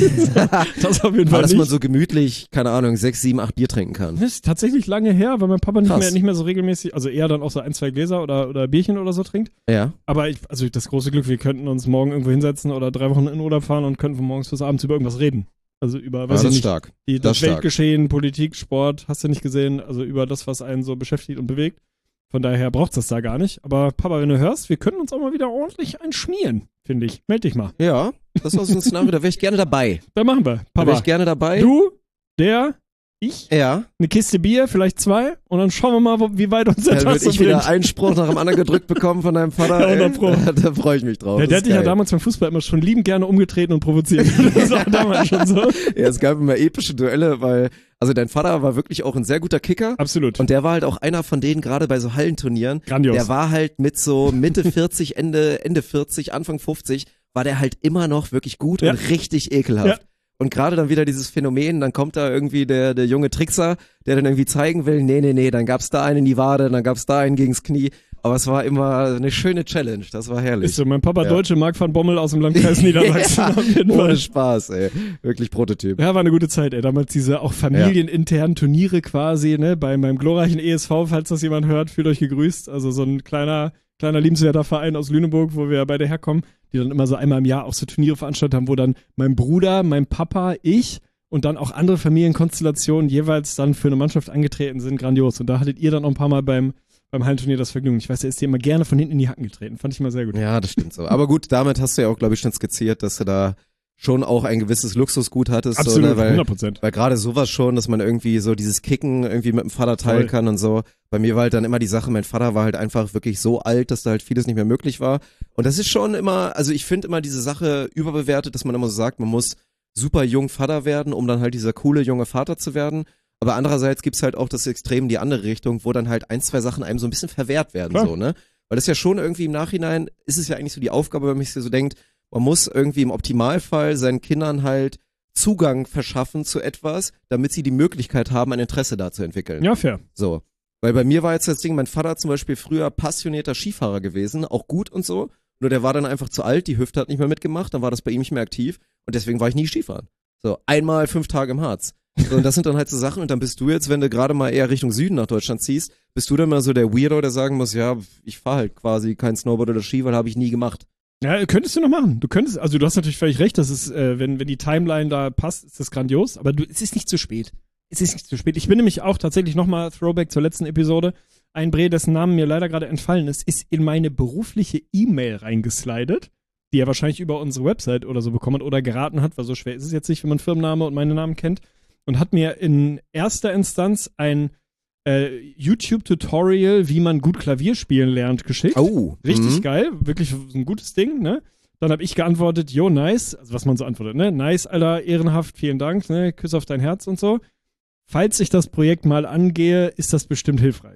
Das auf jeden Aber Fall dass nicht. man so gemütlich, keine Ahnung, sechs, sieben, acht Bier trinken kann. Das ist tatsächlich lange her, weil mein Papa nicht Krass. mehr, nicht mehr so regelmäßig, also eher dann auch so ein, zwei Gläser oder, oder Bierchen oder so trinkt. Ja. Aber ich, also das große Glück, wir könnten uns morgen irgendwo hinsetzen oder drei Wochen in Urlaub fahren und könnten von morgens bis abends über irgendwas reden. Also über, Ja, weiß das ich ist nicht, stark. die, Das das ist stark. Weltgeschehen, Politik, Sport, hast du nicht gesehen, also über das, was einen so beschäftigt und bewegt. Von daher braucht's das da gar nicht. Aber Papa, wenn du hörst, wir können uns auch mal wieder ordentlich einschmieren, finde ich. Meld dich mal. Ja, das ist so ein Szenario, da wäre ich gerne dabei. Da machen wir. Da wäre Papa, ich gerne dabei. du, der, ich, Ja. eine Kiste Bier, vielleicht zwei und dann schauen wir mal, wo, wie weit uns der Dann würde Tasse ich wieder bringt. einen Spruch nach dem anderen gedrückt bekommen von deinem Vater. Ja, ey. hundert Pro. Da freue ich mich drauf. Ja, Das der ist hat dich ja geil. damals beim Fußball immer schon liebend gerne umgetreten und provoziert. Das war damals schon so. Ja, es gab immer epische Duelle, weil, also dein Vater war wirklich auch ein sehr guter Kicker. Absolut. Und der war halt auch einer von denen, gerade bei so Hallenturnieren. Grandios. Der war halt mit so Mitte vierzig, Ende, Ende vierzig, Anfang fünfzig, war der halt immer noch wirklich gut Ja. und richtig ekelhaft. Ja. Und gerade dann wieder dieses Phänomen, dann kommt da irgendwie der, der junge Trickser, der dann irgendwie zeigen will, nee, nee, nee, dann gab's da einen in die Wade, dann gab's da einen gegens Knie. Aber es war immer eine schöne Challenge, das war herrlich. Ist so, mein Papa Ja. Deutsche, Marc van Bommel aus dem Landkreis Niedersachsen auf jeden Ohne Fall. Spaß, ey. Wirklich Prototyp. Ja, war eine gute Zeit, ey. Damals diese auch familieninternen Turniere quasi, ne, bei meinem glorreichen E S V, falls das jemand hört, fühlt euch gegrüßt. Also so ein kleiner, kleiner liebenswerter Verein aus Lüneburg, wo wir beide herkommen, die dann immer so einmal im Jahr auch so Turniere veranstaltet haben, wo dann mein Bruder, mein Papa, ich und dann auch andere Familienkonstellationen jeweils dann für eine Mannschaft angetreten sind. Grandios. Und da hattet ihr dann auch ein paar Mal beim, beim Hallenturnier das Vergnügen. Ich weiß, der ist dir immer gerne von hinten in die Hacken getreten. Fand ich immer sehr gut. Ja, das stimmt so. Aber gut, damit hast du ja auch, glaube ich, schon skizziert, dass du da schon auch ein gewisses Luxusgut hattest. Absolut, so, ne? Weil, hundert Prozent. weil gerade sowas schon, dass man irgendwie so dieses Kicken irgendwie mit dem Vater teilen Voll. kann und so. Bei mir war halt dann immer die Sache, mein Vater war halt einfach wirklich so alt, dass da halt vieles nicht mehr möglich war. Und das ist schon immer, also ich finde immer diese Sache überbewertet, dass man immer so sagt, man muss super jung Vater werden, um dann halt dieser coole junge Vater zu werden. Aber andererseits gibt's halt auch das Extrem in die andere Richtung, wo dann halt ein, zwei Sachen einem so ein bisschen verwehrt werden, Klar. so, ne? Weil das ja schon irgendwie im Nachhinein, ist es ja eigentlich so die Aufgabe, wenn man sich so denkt, man muss irgendwie im Optimalfall seinen Kindern halt Zugang verschaffen zu etwas, damit sie die Möglichkeit haben, ein Interesse da zu entwickeln. Ja, fair. So. Weil bei mir war jetzt das Ding, mein Vater zum Beispiel früher passionierter Skifahrer gewesen, auch gut und so. Nur der war dann einfach zu alt, die Hüfte hat nicht mehr mitgemacht, dann war das bei ihm nicht mehr aktiv und deswegen war ich nie Skifahren. So, einmal fünf Tage im Harz. So, und das sind dann halt so Sachen und dann bist du jetzt, wenn du gerade mal eher Richtung Süden nach Deutschland ziehst, bist du dann mal so der Weirdo, der sagen muss, ja, ich fahre halt quasi kein Snowboard oder Ski, weil habe ich nie gemacht. Ja, könntest du noch machen. Du könntest, also du hast natürlich völlig recht, dass es, äh, wenn, wenn die Timeline da passt, ist das grandios, aber du, es ist nicht zu spät. Es ist nicht zu spät. Ich bin nämlich auch tatsächlich nochmal Throwback zur letzten Episode. Ein Bre, dessen Namen mir leider gerade entfallen ist, ist in meine berufliche E-Mail reingeslidet, die er wahrscheinlich über unsere Website oder so bekommen hat oder geraten hat, weil so schwer ist es jetzt nicht, wenn man Firmenname und meine Namen kennt, und hat mir in erster Instanz ein äh, YouTube-Tutorial, wie man gut Klavier spielen lernt, geschickt. Oh. Richtig mhm. geil, wirklich ein gutes Ding, ne? Dann habe ich geantwortet, yo, nice, also was man so antwortet, ne? Nice, Alter, ehrenhaft, vielen Dank, ne? Küss auf dein Herz und so. Falls ich das Projekt mal angehe, ist das bestimmt hilfreich.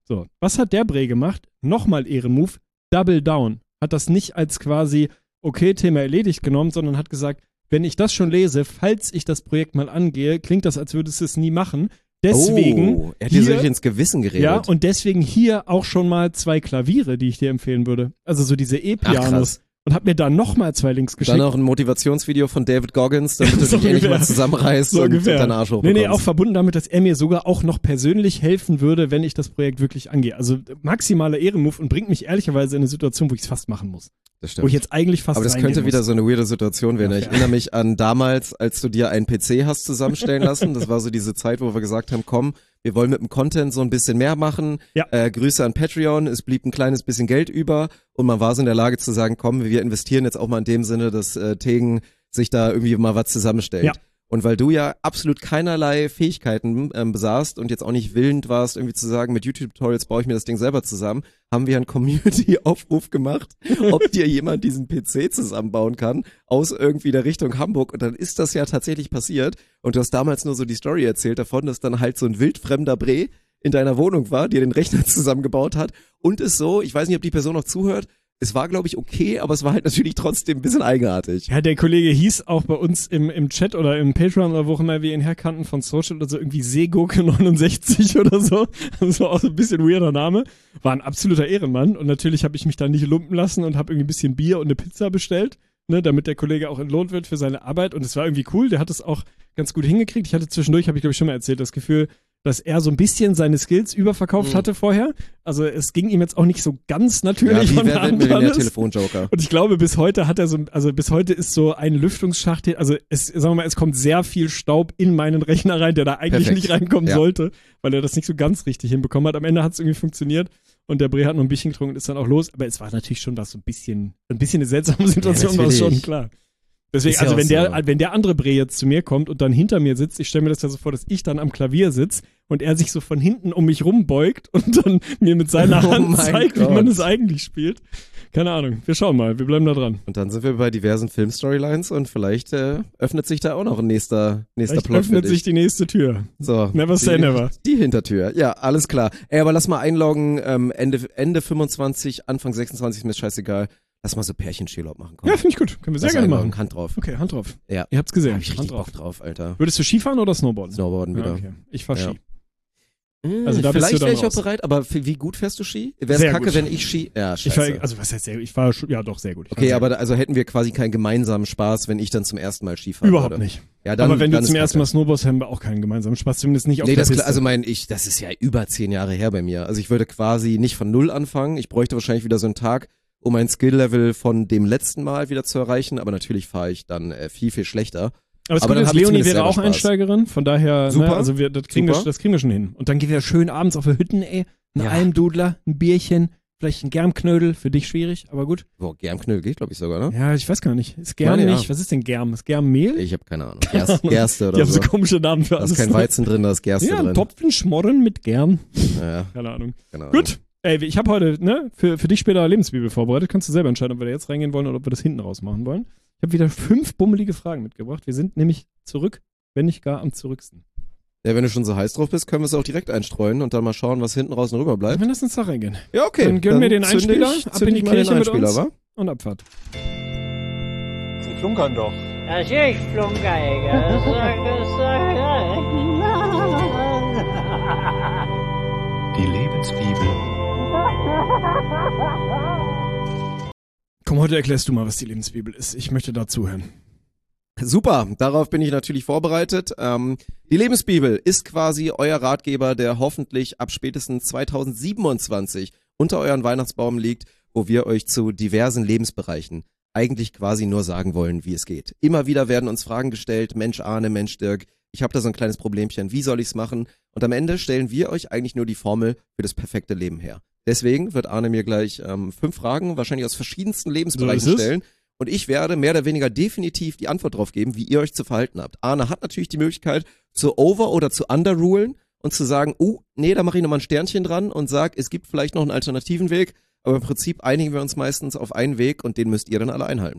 So, was hat der Bre gemacht? Nochmal Ehrenmove, Double Down. Hat das nicht als quasi, okay, Thema erledigt genommen, sondern hat gesagt, wenn ich das schon lese, falls ich das Projekt mal angehe, klingt das, als würdest du es nie machen. Deswegen oh, er hat dir so ins Gewissen geredet. Ja, und deswegen hier auch schon mal zwei Klaviere, die ich dir empfehlen würde. Also so diese E-Pianos. Und hab mir da nochmal zwei Links geschickt. Dann noch ein Motivationsvideo von David Goggins, damit du so dich endlich mal zusammenreißt so und ungefähr. deinen Arsch hochbekommst. Nee, nee, auch hochbekommst. verbunden damit, dass er mir sogar auch noch persönlich helfen würde, wenn ich das Projekt wirklich angehe. Also maximaler Ehrenmove und bringt mich ehrlicherweise in eine Situation, wo ich es fast machen muss. Das stimmt. Wo ich jetzt eigentlich fast Aber das reingehen könnte wieder muss. so eine weirde Situation werden. Ja, ich fair. erinnere mich an damals, als du dir einen P C hast zusammenstellen lassen. Das war so diese Zeit, wo wir gesagt haben, komm, wir wollen mit dem Content so ein bisschen mehr machen. Ja. Äh, Grüße an Patreon. Es blieb ein kleines bisschen Geld über und man war so in der Lage zu sagen, komm, wir investieren jetzt auch mal in dem Sinne, dass äh, Tegen sich da irgendwie mal was zusammenstellt. Ja. Und weil du ja absolut keinerlei Fähigkeiten ähm, besaßt und jetzt auch nicht willend warst, irgendwie zu sagen, mit YouTube-Tutorials baue ich mir das Ding selber zusammen, haben wir einen Community-Aufruf gemacht, ob dir jemand diesen P C zusammenbauen kann aus irgendwie der Richtung Hamburg. Und dann ist das ja tatsächlich passiert. Und du hast damals nur so die Story erzählt davon, dass dann halt so ein wildfremder Bre in deiner Wohnung war, der den Rechner zusammengebaut hat. Und es so, ich weiß nicht, ob die Person noch zuhört, es war, glaube ich, okay, aber es war halt natürlich trotzdem ein bisschen eigenartig. Ja, der Kollege hieß auch bei uns im, im Chat oder im Patreon oder wo auch immer wir ihn herkannten von Social oder so irgendwie Seegurke neunundsechzig oder so. Das war auch so ein bisschen weirder Name. War ein absoluter Ehrenmann und natürlich habe ich mich da nicht lumpen lassen und habe irgendwie ein bisschen Bier und eine Pizza bestellt, ne, damit der Kollege auch entlohnt wird für seine Arbeit und es war irgendwie cool. Der hat es auch ganz gut hingekriegt. Ich hatte zwischendurch, habe ich glaube ich schon mal erzählt, das Gefühl, dass er so ein bisschen seine Skills überverkauft mhm. hatte vorher. Also es ging ihm jetzt auch nicht so ganz natürlich ja, von wie der Hand Millionär alles. Telefonjoker. Und ich glaube, bis heute hat er so, also bis heute ist so ein Lüftungsschacht, also es, sagen wir mal, es kommt sehr viel Staub in meinen Rechner rein, der da eigentlich Perfekt. nicht reinkommen Ja. sollte, weil er das nicht so ganz richtig hinbekommen hat. Am Ende hat es irgendwie funktioniert und der Bre hat noch ein bisschen getrunken und ist dann auch los. Aber es war natürlich schon was so ein bisschen, ein bisschen eine seltsame Situation, Ja, war es schon natürlich. klar. Deswegen, Ist ja also auch wenn der, so. wenn der andere Bre jetzt zu mir kommt und dann hinter mir sitzt, ich stelle mir das ja so vor, dass ich dann am Klavier sitze und er sich so von hinten um mich rumbeugt und dann mir mit seiner Oh Hand mein zeigt, Gott. wie man es eigentlich spielt. Keine Ahnung. Wir schauen mal. Wir bleiben da dran. Und dann sind wir bei diversen Filmstorylines und vielleicht äh, öffnet sich da auch noch ein nächster, nächster Vielleicht Plot öffnet für dich. sich die nächste Tür. So, Never die, say never. Die Hintertür. Ja, alles klar. Ey, aber lass mal einloggen, ähm, Ende, Ende fünfundzwanzig, Anfang sechsundzwanzig, mir ist scheißegal. Lass mal so Pärchenskiurlaub machen. Komm. Ja, finde ich gut. Können wir sehr Lass gerne einloggen, machen. Hand drauf. Okay, Hand drauf. Ja. Ihr habt's gesehen. Hab ich richtig Hand drauf. Bock drauf, Alter. Würdest du Skifahren oder Snowboarden? Snowboarden wieder. Ja, okay. Ich fahr Ja. Ski. Mmh, Also da bist vielleicht du dann wäre ich auch raus. bereit, aber für, wie gut fährst du Ski? Wäre es Sehr kacke, gut. wenn ich Ski... Ja, scheiße. Ich fahr, also was heißt sehr gut? Ich fahre ja doch sehr gut. Ich fahr okay, sehr aber da, also hätten wir quasi keinen gemeinsamen Spaß, wenn ich dann zum ersten Mal Ski fahren Überhaupt würde. nicht. Ja, dann, aber wenn dann du zum ist ersten Mal kacke. Snowboardst, haben wir auch keinen gemeinsamen Spaß. Zumindest nicht auf Nee, der das, Piste. also mein, ich, das ist ja über zehn Jahre her bei mir. Also ich würde quasi nicht von null anfangen. Ich bräuchte wahrscheinlich wieder so einen Tag, um mein Skill-Level von dem letzten Mal wieder zu erreichen. Aber natürlich fahre ich dann äh, viel, viel schlechter. Aber das Aber Gute dann ist, hab ich Leonie zumindest wäre selber auch Spaß. Einsteigerin, von daher, Super. Ne, also wir, das, kriegen wir, Super. das kriegen wir schon hin. Und dann gehen wir schön abends auf der Hütten, ey, ein Ja. Almdudler, ein Bierchen, vielleicht ein Germknödel, für dich schwierig, aber gut. Boah, Germknödel geht, glaube ich, sogar, ne? Ja, ich weiß gar nicht. Ist Germ Meine, ja. nicht, was ist denn Germ? Ist Germ Mehl? Ich habe keine Ahnung. Gerst, Gerste Die oder haben so. so komische Namen für Da alles. ist kein ne? Weizen drin, da ist Gerste Ja, ein drin. Topfen Schmorren mit Germ. Ja, Keine Ahnung. genau. Gut. Ey, ich habe heute, ne, für, für dich später Lebensbibel vorbereitet. Kannst du selber entscheiden, ob wir da jetzt reingehen wollen oder ob wir das hinten raus machen wollen. Ich habe wieder fünf bummelige Fragen mitgebracht. Wir sind nämlich zurück, wenn nicht gar am zurücksten. Ja, wenn du schon so heiß drauf bist, können wir es auch direkt einstreuen und dann mal schauen, was hinten raus noch rüber bleibt. Wenn das ins Sache reingehen. Ja, okay. Dann gönnen wir den zünd Einspieler, ich- ab zünd in die ich mal den Kirche mit Einspieler, uns. wa? Und Abfahrt. Sie flunkern doch. Das ich Flunkeige, das sag, das sag, Die Lebensbibel. Komm, heute erklärst du mal, was die Lebensbibel ist. Ich möchte da zuhören. Super, darauf bin ich natürlich vorbereitet. Ähm, die Lebensbibel ist quasi euer Ratgeber, der hoffentlich ab spätestens zweitausendsiebenundzwanzig unter euren Weihnachtsbaum liegt, wo wir euch zu diversen Lebensbereichen eigentlich quasi nur sagen wollen, wie es geht. Immer wieder werden uns Fragen gestellt, Mensch Arne, Mensch Dirk, ich habe da so ein kleines Problemchen, wie soll ich's machen? Und am Ende stellen wir euch eigentlich nur die Formel für das perfekte Leben her. Deswegen wird Arne mir gleich ähm, fünf Fragen, wahrscheinlich aus verschiedensten Lebensbereichen So ist es. stellen. Und ich werde mehr oder weniger definitiv die Antwort drauf geben, wie ihr euch zu verhalten habt. Arne hat natürlich die Möglichkeit, zu over- oder zu underrulen und zu sagen, oh, nee, da mache ich nochmal ein Sternchen dran und sag, es gibt vielleicht noch einen alternativen Weg. Aber im Prinzip einigen wir uns meistens auf einen Weg und den müsst ihr dann alle einhalten.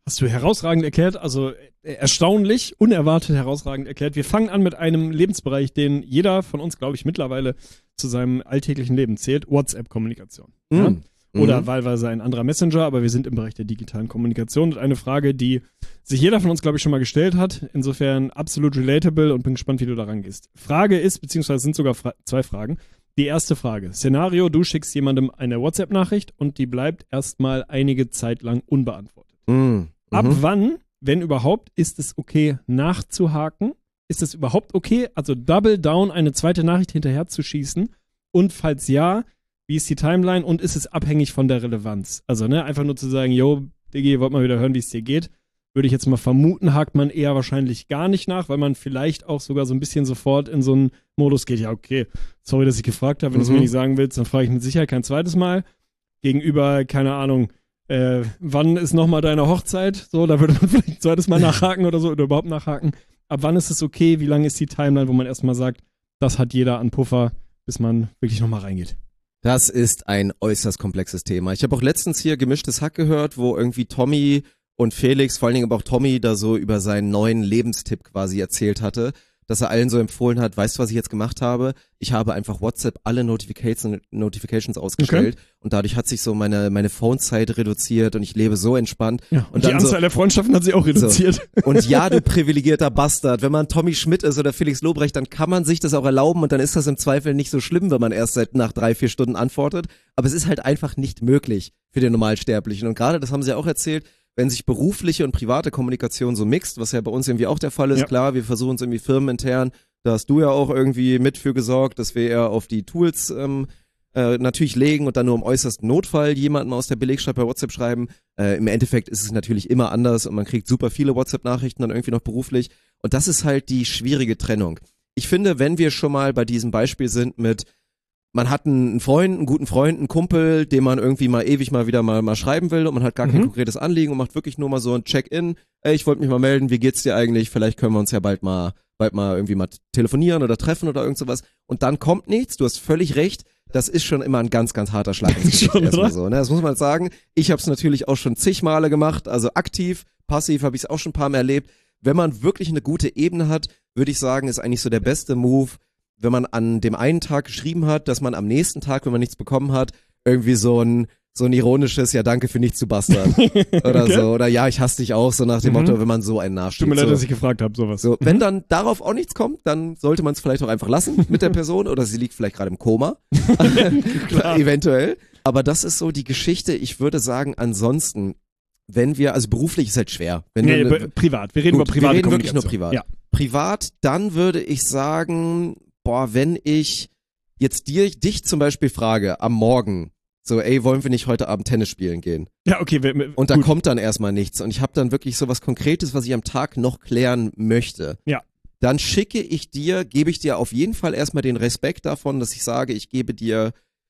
Hast du herausragend erklärt, also äh, erstaunlich, unerwartet herausragend erklärt. Wir fangen an mit einem Lebensbereich, den jeder von uns, glaube ich, mittlerweile zu seinem alltäglichen Leben zählt, WhatsApp-Kommunikation. Mhm. Ja? Oder Mhm. wahlweise ein anderer Messenger, aber wir sind im Bereich der digitalen Kommunikation. Und eine Frage, die sich jeder von uns, glaube ich, schon mal gestellt hat. Insofern absolut relatable und bin gespannt, wie du da rangehst. Frage ist, beziehungsweise sind sogar fra- zwei Fragen. Die erste Frage. Szenario, du schickst jemandem eine WhatsApp-Nachricht und die bleibt erstmal einige Zeit lang unbeantwortet. Mhm. Ab Mhm. wann, wenn überhaupt, ist es okay, nachzuhaken? Ist es überhaupt okay, also Double Down eine zweite Nachricht hinterher zu schießen? Und falls ja, wie ist die Timeline und ist es abhängig von der Relevanz? Also, ne, einfach nur zu sagen, yo, Diggi, wollt mal wieder hören, wie es dir geht, würde ich jetzt mal vermuten, hakt man eher wahrscheinlich gar nicht nach, weil man vielleicht auch sogar so ein bisschen sofort in so einen Modus geht, ja, okay, sorry, dass ich gefragt habe, wenn du es Mhm. mir nicht sagen willst, dann frage ich mit Sicherheit kein zweites Mal. Gegenüber, keine Ahnung, äh, wann ist nochmal deine Hochzeit? So, da würde man vielleicht ein zweites Mal nachhaken oder so, oder überhaupt nachhaken. Ab wann ist es okay? Wie lang ist die Timeline, wo man erstmal sagt, das hat jeder an Puffer, bis man wirklich nochmal reingeht? Das ist ein äußerst komplexes Thema. Ich habe auch letztens hier Gemischtes Hack gehört, wo irgendwie Tommy und Felix, vor allen Dingen aber auch Tommy, da so über seinen neuen Lebenstipp quasi erzählt hatte, dass er allen so empfohlen hat, weißt du, was ich jetzt gemacht habe? Ich habe einfach WhatsApp alle Notifications, Notifications ausgestellt Okay. und dadurch hat sich so meine meine Phone-Zeit reduziert und ich lebe so entspannt. Ja, und, Und die dann Anzahl so- der Freundschaften hat sich auch reduziert. Und ja, du privilegierter Bastard, wenn man Tommy Schmidt ist oder Felix Lobrecht, dann kann man sich das auch erlauben und dann ist das im Zweifel nicht so schlimm, wenn man erst seit nach drei, vier Stunden antwortet. Aber es ist halt einfach nicht möglich für den Normalsterblichen. Und gerade, das haben sie ja auch erzählt, wenn sich berufliche und private Kommunikation so mixt, was ja bei uns irgendwie auch der Fall ist, Ja. klar, wir versuchen es irgendwie firmenintern, da hast du ja auch irgendwie mit für gesorgt, dass wir eher auf die Tools ähm, äh, natürlich legen und dann nur im äußersten Notfall jemandem aus der Belegschaft bei WhatsApp schreiben. Äh, Im Endeffekt ist es natürlich immer anders und man kriegt super viele WhatsApp-Nachrichten dann irgendwie noch beruflich. Und das ist halt die schwierige Trennung. Ich finde, wenn wir schon mal bei diesem Beispiel sind mit, man hat einen Freund, einen guten Freund, einen Kumpel, dem man irgendwie mal ewig mal wieder mal, mal schreiben will und man hat gar kein Mhm. konkretes Anliegen und macht wirklich nur mal so ein Check-in. Ey, ich wollte mich mal melden, wie geht's dir eigentlich? Vielleicht können wir uns ja bald mal, bald mal irgendwie mal telefonieren oder treffen oder irgend sowas. Und dann kommt nichts, du hast völlig recht. Das ist schon immer ein ganz, ganz harter Schlag ins Gesicht Schon, erstmal oder? so. Ne? Das muss man sagen. Ich habe es natürlich auch schon zig Male gemacht, also aktiv, passiv habe ich es auch schon ein paar Mal erlebt. Wenn man wirklich eine gute Ebene hat, würde ich sagen, ist eigentlich so der beste Move, wenn man an dem einen Tag geschrieben hat, dass man am nächsten Tag, wenn man nichts bekommen hat, irgendwie so ein so ein ironisches, ja danke für nichts, du Bastard. Oder Okay. so. Oder ja, ich hasse dich auch, so nach dem Mhm. Motto, wenn man so einen nachsteht. Tut mir leid, so. dass ich gefragt habe, sowas. So, wenn dann darauf auch nichts kommt, dann sollte man es vielleicht auch einfach lassen mit der Person oder sie liegt vielleicht gerade im Koma. Eventuell. Aber das ist so die Geschichte. Ich würde sagen, ansonsten, wenn wir, also beruflich ist halt schwer. Wenn Nee, du, be- privat. Wir reden Gut, über private wir reden wirklich nur Kommunikation. privat. Ja. Privat, dann würde ich sagen, boah, wenn ich jetzt dir, dich zum Beispiel frage, am Morgen, so, ey, wollen wir nicht heute Abend Tennis spielen gehen? Ja, okay. Wir, wir, Und da gut. kommt dann erstmal nichts. Und ich habe dann wirklich so was Konkretes, was ich am Tag noch klären möchte. Ja. Dann schicke ich dir, gebe ich dir auf jeden Fall erstmal den Respekt davon, dass ich sage, ich gebe dir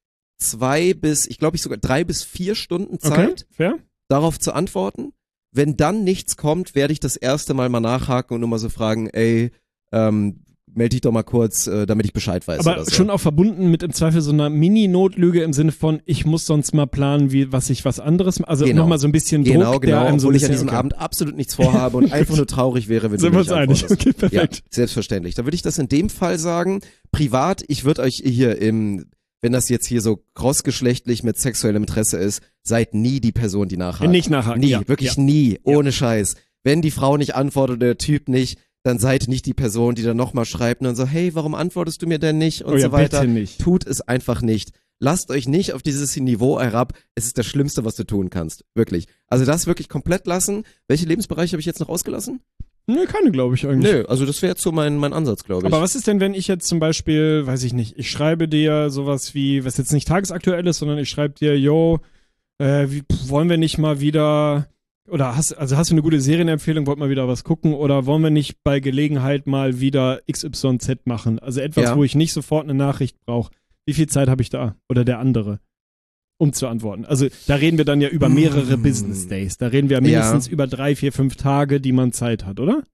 zwei bis, ich glaube ich sogar drei bis vier Stunden Okay, Zeit, fair. darauf zu antworten. Wenn dann nichts kommt, werde ich das erste Mal mal nachhaken und nur mal so fragen, ey, ähm, melde dich doch mal kurz, äh, damit ich Bescheid weiß. Aber oder so. schon auch verbunden mit im Zweifel so einer Mini-Notlüge im Sinne von, ich muss sonst mal planen, wie, was ich was anderes, also Genau. nochmal so ein bisschen Druck, Genau, der genau, einem so obwohl ein ich an bisschen, diesem okay. Abend absolut nichts vorhabe und einfach nur traurig wäre, wenn Sind du wir nicht uns einig? antwortest. Okay, perfekt. Ja, selbstverständlich. Da würde ich das in dem Fall sagen. Privat, ich würde euch hier im, wenn das jetzt hier so crossgeschlechtlich mit sexuellem Interesse ist, seid nie die Person, die nachhakt. Nicht nachhaken. Nie, ja, wirklich ja. nie, ohne Scheiß. Wenn die Frau nicht antwortet oder der Typ nicht, dann seid nicht die Person, die dann nochmal schreibt und dann so, hey, warum antwortest du mir denn nicht und Oh ja, so weiter. bitte nicht. Tut es einfach nicht. Lasst euch nicht auf dieses Niveau herab. Es ist das Schlimmste, was du tun kannst. Wirklich. Also das wirklich komplett lassen. Welche Lebensbereiche habe ich jetzt noch ausgelassen? Nö, keine, glaube ich eigentlich. Nö, also das wäre jetzt so mein, mein Ansatz, glaube ich. Aber was ist denn, wenn ich jetzt zum Beispiel, weiß ich nicht, ich schreibe dir sowas wie, was jetzt nicht tagesaktuell ist, sondern ich schreibe dir, yo, äh, wie, pf, wollen wir nicht mal wieder, oder hast, also hast du eine gute Serienempfehlung, wollt mal wieder was gucken, oder wollen wir nicht bei Gelegenheit mal wieder X Y Z machen? Also etwas, Ja. wo ich nicht sofort eine Nachricht brauche. Wie viel Zeit habe ich da? Oder der andere? Um zu antworten. Also da reden wir dann ja über mehrere Mm. Business Days. Da reden wir mindestens über drei, vier, fünf Tage, die man Zeit hat, oder?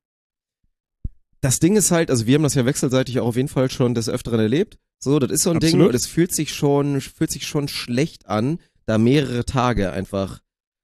Das Ding ist halt, also wir haben das ja wechselseitig auch auf jeden Fall schon des Öfteren erlebt. So, das ist so ein Ding Absolut. und es fühlt sich schon, fühlt sich schon schlecht an, da mehrere Tage einfach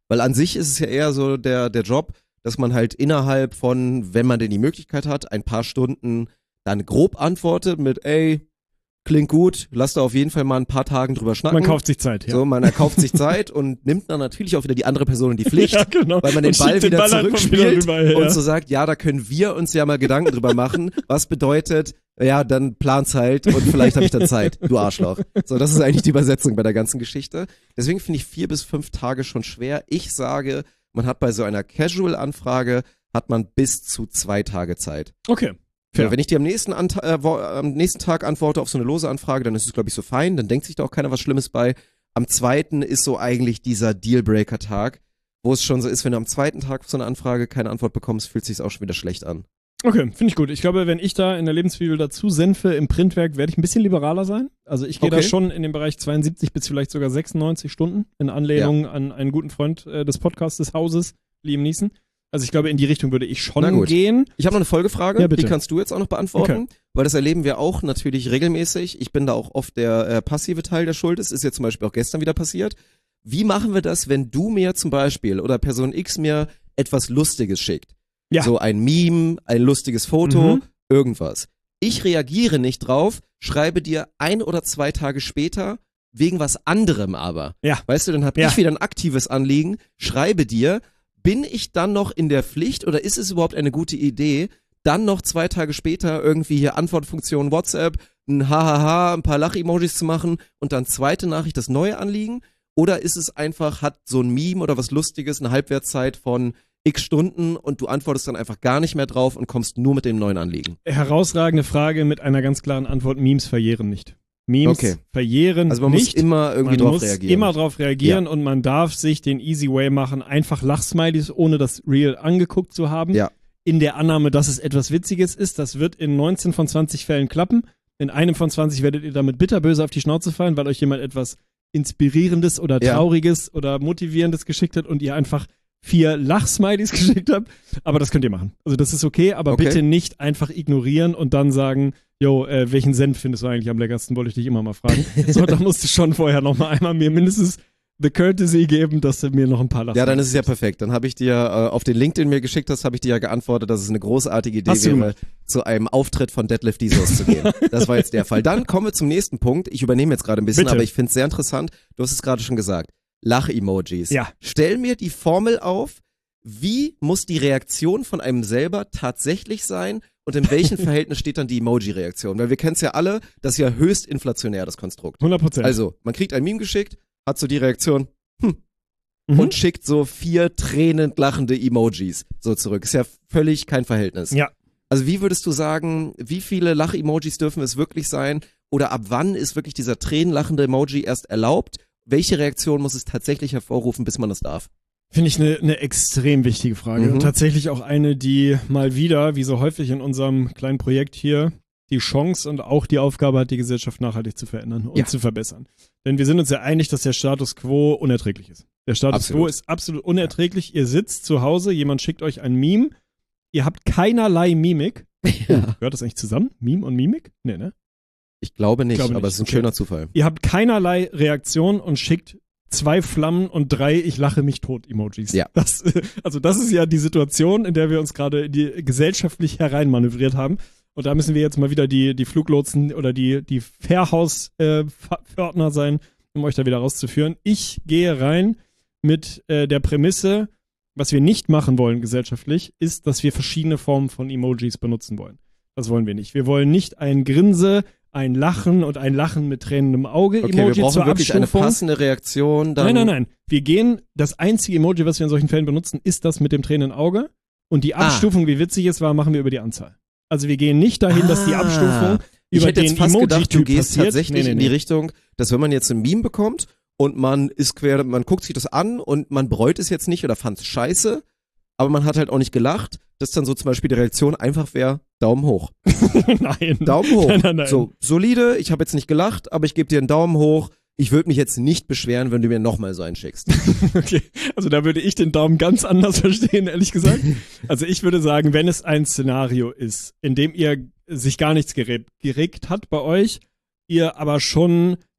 Weil an sich ist es ja eher so der, der Job, dass man halt innerhalb von, wenn man denn die Möglichkeit hat, ein paar Stunden dann grob antwortet mit, ey, klingt gut, lass da auf jeden Fall mal ein paar Tagen drüber schnacken. Man kauft sich Zeit, ja. So, man erkauft sich Zeit und nimmt dann natürlich auch wieder die andere Person in die Pflicht, ja, genau. weil man den und Ball den wieder Ball zurückspielt wieder rüber, ja. und so sagt, ja, da können wir uns ja mal Gedanken drüber machen, was bedeutet, ja, dann plan's halt und vielleicht habe ich dann Zeit, du Arschloch. So, das ist eigentlich die Übersetzung bei der ganzen Geschichte. Deswegen finde ich vier bis fünf Tage schon schwer. Ich sage, man hat bei so einer Casual-Anfrage, hat man bis zu zwei Tage Zeit. Okay. Ja, wenn ich dir am nächsten, Ant- äh, wo, am nächsten Tag antworte auf so eine lose Anfrage, dann ist es, glaube ich, so fein, dann denkt sich da auch keiner was Schlimmes bei. Am zweiten ist so eigentlich dieser Dealbreaker-Tag, wo es schon so ist, wenn du am zweiten Tag auf so eine Anfrage keine Antwort bekommst, fühlt sich auch schon wieder schlecht an. Okay, finde ich gut. Ich glaube, wenn ich da in der Lebensbibel dazu senfe im Printwerk, werde ich ein bisschen liberaler sein. Also ich gehe Okay. da schon in den Bereich zweiundsiebzig bis vielleicht sogar sechsundneunzig Stunden in Anlehnung ja. an einen guten Freund äh, des Podcasts des Hauses, Liam Neeson. Also ich glaube, in die Richtung würde ich schon gehen. Ich habe noch eine Folgefrage, ja, bitte. Die kannst du jetzt auch noch beantworten, okay. weil das erleben wir auch natürlich regelmäßig. Ich bin da auch oft der äh, passive Teil der Schuld. Es ist jetzt zum Beispiel auch gestern wieder passiert. Wie machen wir das, wenn du mir zum Beispiel oder Person X mir etwas Lustiges schickt? Ja. So ein Meme, ein lustiges Foto, mhm. irgendwas. Ich reagiere nicht drauf, schreibe dir ein oder zwei Tage später wegen was anderem aber. Ja. Weißt du, dann habe ja. ich wieder ein aktives Anliegen, schreibe dir. Bin ich dann noch in der Pflicht oder ist es überhaupt eine gute Idee, dann noch zwei Tage später irgendwie hier Antwortfunktion WhatsApp, ein Hahaha, ein paar Lach-Emojis zu machen und dann zweite Nachricht das neue Anliegen? Oder ist es einfach, hat so ein Meme oder was Lustiges eine Halbwertszeit von x Stunden und du antwortest dann einfach gar nicht mehr drauf und kommst nur mit dem neuen Anliegen? Herausragende Frage mit einer ganz klaren Antwort, Memes verjähren nicht. Memes okay. verjähren Also man nicht. muss immer irgendwie man drauf muss reagieren. immer drauf reagieren ja. und man darf sich den easy way machen, einfach Lachsmilies, ohne das Reel angeguckt zu haben. Ja. In der Annahme, dass es etwas Witziges ist. Das wird in neunzehn von zwanzig Fällen klappen. In einem von zwanzig werdet ihr damit bitterböse auf die Schnauze fallen, weil euch jemand etwas Inspirierendes oder Trauriges ja. oder Motivierendes geschickt hat und ihr einfach vier Lachsmilies geschickt habt. Aber das könnt ihr machen. Also das ist okay, aber okay. bitte nicht einfach ignorieren und dann sagen, jo, äh, welchen Senf findest du eigentlich am leckersten, wollte ich dich immer mal fragen. So, da musst du schon vorher noch mal einmal mir mindestens the courtesy geben, dass du mir noch ein paar Lachsmilies Ja, dann ist es ja perfekt. Dann habe ich dir äh, auf den Link, den du mir geschickt hast, habe ich dir ja geantwortet, dass es eine großartige Idee Hast du wäre, zu einem Auftritt von Deadlift Bezos zu gehen. Das war jetzt der Fall. Dann kommen wir zum nächsten Punkt. Ich übernehme jetzt gerade ein bisschen, Bitte. aber ich finde es sehr interessant. Du hast es gerade schon gesagt. Lach-Emojis. Ja. Stell mir die Formel auf, wie muss die Reaktion von einem selber tatsächlich sein und in welchem Verhältnis steht dann die Emoji-Reaktion? Weil wir kennen es ja alle, das ist ja höchst inflationär, das Konstrukt. hundert Prozent. Also, man kriegt ein Meme geschickt, hat so die Reaktion, hm, mhm. und schickt so vier tränend lachende Emojis so zurück. Ist ja völlig kein Verhältnis. Ja. Also wie würdest du sagen, wie viele Lach-Emojis dürfen es wirklich sein? Oder ab wann ist wirklich dieser tränenlachende Emoji erst erlaubt? Welche Reaktion muss es tatsächlich hervorrufen, bis man das darf? Finde ich eine ne extrem wichtige Frage. Mhm. Und tatsächlich auch eine, die mal wieder, wie so häufig in unserem kleinen Projekt hier, die Chance und auch die Aufgabe hat, die Gesellschaft nachhaltig zu verändern und ja. zu verbessern. Denn wir sind uns ja einig, dass der Status quo unerträglich ist. Der Status absolut. quo ist absolut unerträglich. Ja. Ihr sitzt zu Hause, jemand schickt euch ein Meme, ihr habt keinerlei Mimik. Ja. Oh, gehört das eigentlich zusammen? Meme und Mimik? Nee, ne? Ich glaube nicht, glaube aber nicht. es ist ein Okay. schöner Zufall. Ihr habt keinerlei Reaktion und schickt zwei Flammen und drei ich lache mich tot Emojis. Ja. Das, also das ist ja die Situation, in der wir uns gerade in die gesellschaftlich hereinmanövriert haben. Und da müssen wir jetzt mal wieder die, die Fluglotsen oder die, die Fairhaus-Pförtner äh, sein, um euch da wieder rauszuführen. Ich gehe rein mit äh, der Prämisse, was wir nicht machen wollen gesellschaftlich, ist, dass wir verschiedene Formen von Emojis benutzen wollen. Das wollen wir nicht. Wir wollen nicht ein Grinse, ein Lachen und ein Lachen mit tränendem Auge Okay, Emoji wir brauchen zur wirklich eine Abstufung. passende Reaktion. Dann Nein, nein, nein. Wir gehen, das einzige Emoji, was wir in solchen Fällen benutzen, ist das mit dem tränenden Auge. Und die Ah. Abstufung, wie witzig es war, machen wir über die Anzahl. Also wir gehen nicht dahin, dass die Ah. Abstufung Ich über hätte den jetzt fast gedacht, du Emoji-Typ gehst passiert. tatsächlich Nee, nee, in die nee. Richtung, dass wenn man jetzt ein Meme bekommt und man ist quer, man guckt sich das an und man bereut es jetzt nicht oder fand es scheiße, aber man hat halt auch nicht gelacht, dass dann so zum Beispiel die Reaktion einfach wäre, Daumen hoch. Nein. Daumen hoch. Nein, nein, nein. So, solide, ich habe jetzt nicht gelacht, aber ich gebe dir einen Daumen hoch. Ich würde mich jetzt nicht beschweren, wenn du mir nochmal so einen schickst. Okay, also da würde ich den Daumen ganz anders verstehen, ehrlich gesagt. Also ich würde sagen, wenn es ein Szenario ist, in dem ihr sich gar nichts geregt, geregt hat bei euch, ihr aber schon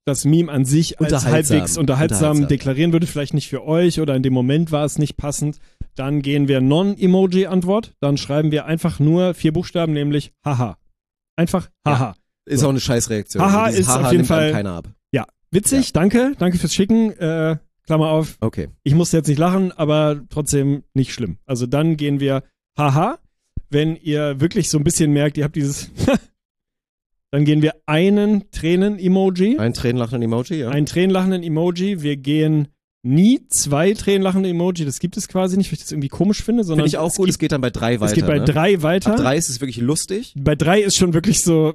das Meme an sich als Unterhaltsam. halbwegs unterhaltsam, Unterhaltsam. deklarieren würdet, vielleicht nicht für euch oder in dem Moment war es nicht passend, dann gehen wir Non-Emoji-Antwort. Dann schreiben wir einfach nur vier Buchstaben, nämlich Haha. Einfach Haha. Ist auch eine Scheißreaktion. Haha Dieses ist auf Haha jeden nimmt einem Fall- keiner ab. Ja, witzig, danke. Danke fürs Schicken. Äh, Klammer auf. Okay. Ich musste jetzt nicht lachen, aber trotzdem nicht schlimm. Also dann gehen wir Haha. Wenn ihr wirklich so ein bisschen merkt, ihr habt dieses dann gehen wir einen Tränen-Emoji. Ein tränenlachenden Emoji, ja. Ein tränenlachenden Emoji. Wir gehen nie zwei tränenlachende Emoji. Das gibt es quasi nicht, weil ich das irgendwie komisch finde, sondern Finde ich auch es gut, gibt, es geht dann bei drei weiter. es geht bei ne? drei weiter. Ab drei ist es wirklich lustig. Bei drei ist schon wirklich so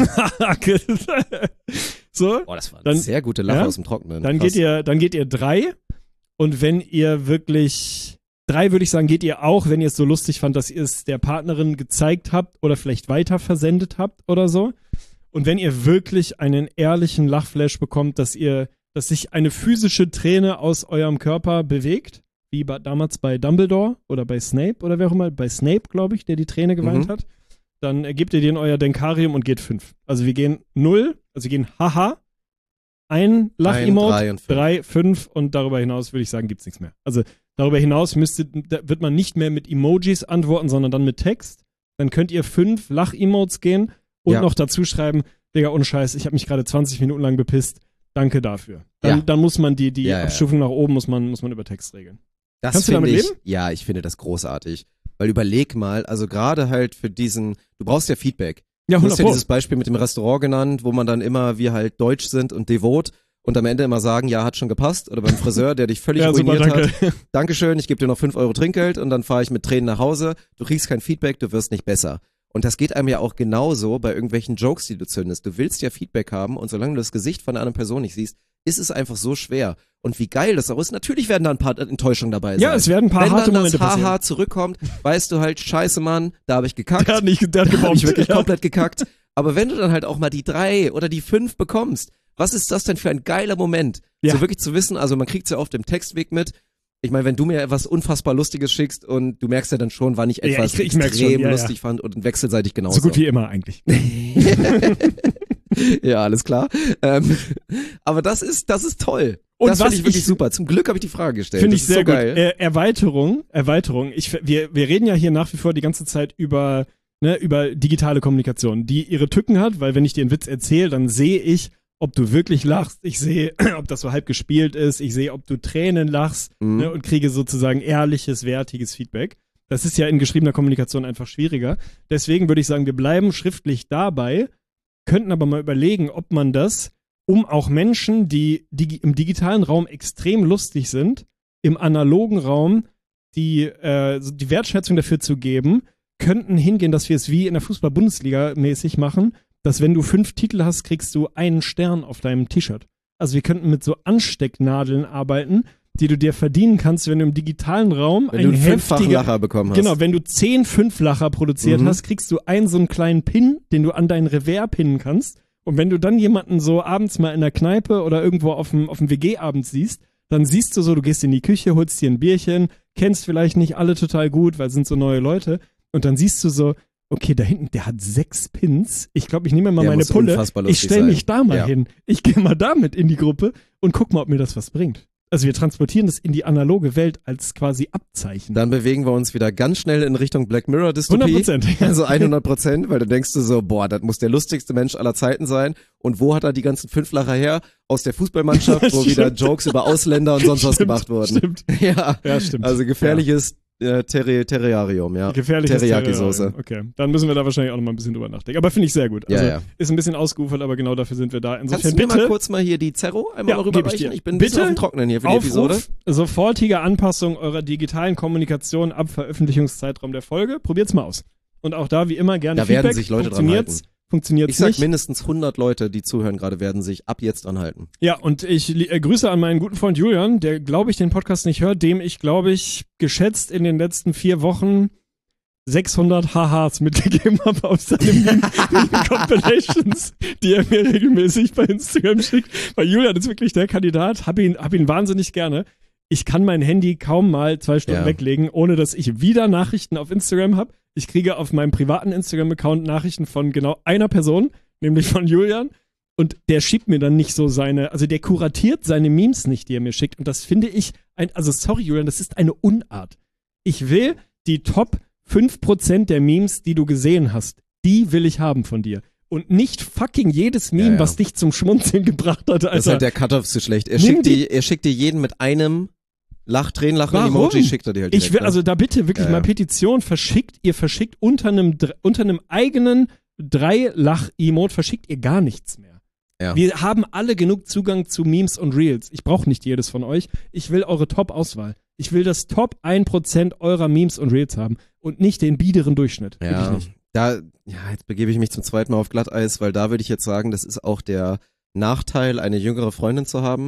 so. Boah, das war eine Dann- sehr gute Lache ja, aus dem Trockenen. Dann Krass. geht ihr, dann geht ihr drei. Und wenn ihr wirklich drei, würde ich sagen, geht ihr auch, wenn ihr es so lustig fand, dass ihr es der Partnerin gezeigt habt oder vielleicht weiter versendet habt oder so. Und wenn ihr wirklich einen ehrlichen Lachflash bekommt, dass ihr, dass sich eine physische Träne aus eurem Körper bewegt, wie bei, damals bei Dumbledore oder bei Snape oder wer auch immer, bei Snape, glaube ich, der die Träne geweint Mhm. hat, dann gebt ihr den euer Denkarium und geht fünf. Also wir gehen null, also wir gehen Haha, ein Lach-Emote, drei und fünf. drei, fünf und darüber hinaus würde ich sagen, gibt's nichts mehr. Also darüber hinaus müsste, da wird man nicht mehr mit Emojis antworten, sondern dann mit Text. Dann könnt ihr fünf Lach-Emotes gehen und Ja. noch dazu schreiben, Digga, ohne Scheiß, ich habe mich gerade zwanzig Minuten lang bepisst. Danke dafür. Dann, Ja. dann muss man die, die Ja, ja. Abstufung nach oben muss man, muss man über Text regeln. Das Kannst du finde damit ich, leben? Ja, ich finde das großartig. Weil überleg mal, also gerade halt für diesen, du brauchst ja Feedback. Ja, Du hast hundert ja Pro. dieses Beispiel mit dem Restaurant genannt, wo man dann immer, wir halt deutsch sind und devot und am Ende immer sagen, ja, hat schon gepasst. Oder beim Friseur, der dich völlig Ja, super, ruiniert danke. hat. Dankeschön, ich gebe dir noch fünf Euro Trinkgeld und dann fahre ich mit Tränen nach Hause. Du kriegst kein Feedback, du wirst nicht besser. Und das geht einem ja auch genauso bei irgendwelchen Jokes, die du zündest. Du willst ja Feedback haben und solange du das Gesicht von einer anderen Person nicht siehst, ist es einfach so schwer. Und wie geil das auch ist, natürlich werden da ein paar Enttäuschungen dabei sein. Ja, es werden ein paar Wenn harte dann Momente das Haha passieren. zurückkommt, weißt du halt, scheiße Mann, da habe ich gekackt. Der hat nicht, der hat Da habe gebombt. ich wirklich Ja. komplett gekackt. Aber wenn du dann halt auch mal die drei oder die fünf bekommst, was ist das denn für ein geiler Moment? Ja. So wirklich zu wissen, also man kriegt's ja auf dem Textweg mit. Ich meine, wenn du mir etwas unfassbar Lustiges schickst und du merkst ja dann schon, wann ich Ja, etwas ich- ich merk's extrem schon, ja, ja. lustig fand und wechselseitig genauso. So gut wie immer eigentlich. Ja, alles klar. Ähm, aber das ist, das ist toll. Und das was finde ich wirklich ich- super. Zum Glück habe ich die Frage gestellt. Finde Das ich ist sehr so gut. geil. Äh, Erweiterung, Erweiterung. Ich, wir, wir reden ja hier nach wie vor die ganze Zeit über, ne, über digitale Kommunikation, die ihre Tücken hat, weil wenn ich dir einen Witz erzähle, dann sehe ich, ob du wirklich lachst. Ich sehe, ob das so halb gespielt ist. Ich sehe, ob du Tränen lachst, Mhm. ne, und kriege sozusagen ehrliches, wertiges Feedback. Das ist ja in geschriebener Kommunikation einfach schwieriger. Deswegen würde ich sagen, wir bleiben schriftlich dabei, könnten aber mal überlegen, ob man das, um auch Menschen, die, die im digitalen Raum extrem lustig sind, im analogen Raum die, äh, so die Wertschätzung dafür zu geben, könnten hingehen, dass wir es wie in der Fußball-Bundesliga mäßig machen, dass wenn du fünf Titel hast, kriegst du einen Stern auf deinem T-Shirt. Also wir könnten mit so Anstecknadeln arbeiten, die du dir verdienen kannst, wenn du im digitalen Raum Wenn ein du einen fünffachen heftiger, Lacher bekommen hast. Genau, wenn du zehn Fünflacher produziert Mhm. hast, kriegst du einen so einen kleinen Pin, den du an dein Revers pinnen kannst. Und wenn du dann jemanden so abends mal in der Kneipe oder irgendwo auf dem, auf dem W G-Abend siehst, dann siehst du so, du gehst in die Küche, holst dir ein Bierchen, kennst vielleicht nicht alle total gut, weil es sind so neue Leute. Und dann siehst du so, okay, da hinten, der hat sechs Pins. Ich glaube, ich nehme mal Der meine muss Pulle. unfassbar Ich lustig stelle sein. mich da mal Ja. hin. Ich gehe mal damit in die Gruppe und guck mal, ob mir das was bringt. Also wir transportieren das in die analoge Welt als quasi Abzeichen. Dann bewegen wir uns wieder ganz schnell in Richtung Black Mirror Dystopie. hundert Prozent. Also hundert Prozent, weil du denkst du so, boah, das muss der lustigste Mensch aller Zeiten sein. Und wo hat er die ganzen Fünflacher her? Aus der Fußballmannschaft, wo Stimmt. wieder Jokes über Ausländer und sonst was Stimmt, gemacht wurden. Stimmt. Ja, Ja, stimmt. also gefährliches äh, Terri Terrarium, ja. Gefährliches Teriyaki-Soße. Terrarium. Okay, dann müssen wir da wahrscheinlich auch noch mal ein bisschen drüber nachdenken. Aber finde ich sehr gut. Ja, Also ja. ist ein bisschen ausgeufert, aber genau dafür sind wir da. Kannst Insofern du mir bitte mal kurz mal hier die Zerro einmal Ja, mal geb ich rüberreichen? dir. Ich bin ein bisschen Bitte auf dem Trocknen hier für die Episode. Aufruf, sofortige Anpassung eurer digitalen Kommunikation ab Veröffentlichungszeitraum der Folge. Probiert's mal aus. Und auch da wie immer gerne Da Feedback. werden sich Leute dran Funktioniert's? halten. Funktioniert's Ich sag nicht? mindestens hundert Leute, die zuhören gerade, werden sich ab jetzt anhalten. Ja, und ich li- äh, grüße an meinen guten Freund Julian, der, glaube ich, den Podcast nicht hört, dem ich, glaube ich, geschätzt in den letzten vier Wochen sechshundert Hahas mitgegeben habe auf seine Meme-Compilations, die er mir regelmäßig bei Instagram schickt. Weil Julian ist wirklich der Kandidat, hab ihn, hab ihn wahnsinnig gerne. Ich kann mein Handy kaum mal zwei Stunden Ja. weglegen, ohne dass ich wieder Nachrichten auf Instagram habe. Ich kriege auf meinem privaten Instagram-Account Nachrichten von genau einer Person, nämlich von Julian. Und der schiebt mir dann nicht so seine, also der kuratiert seine Memes nicht, die er mir schickt. Und das finde ich, ein, also sorry, Julian, das ist eine Unart. Ich will die Top fünf Prozent der Memes, die du gesehen hast, die will ich haben von dir. Und nicht fucking jedes Meme, Ja, ja. was dich zum Schmunzeln gebracht hat, Alter. Das ist halt der Cut-Off zu schlecht. Er Nimm schickt, die- dir, er schickt dir jeden mit einem Lach, Tränen, Lachen, Warum? Emoji, schickt er dir halt direkt. Ich will, ne? also da bitte wirklich Ja, mal ja. Petition, verschickt, ihr verschickt unter einem, dr- unter einem eigenen Drei-Lach-Emote, verschickt ihr gar nichts mehr. Ja. Wir haben alle genug Zugang zu Memes und Reels. Ich brauche nicht jedes von euch. Ich will eure Top-Auswahl. Ich will das Top ein Prozent eurer Memes und Reels haben und nicht den biederen Durchschnitt. Will Ja, ich nicht. da, ja, jetzt begebe ich mich zum zweiten Mal auf Glatteis, weil da würde ich jetzt sagen, das ist auch der Nachteil, eine jüngere Freundin zu haben.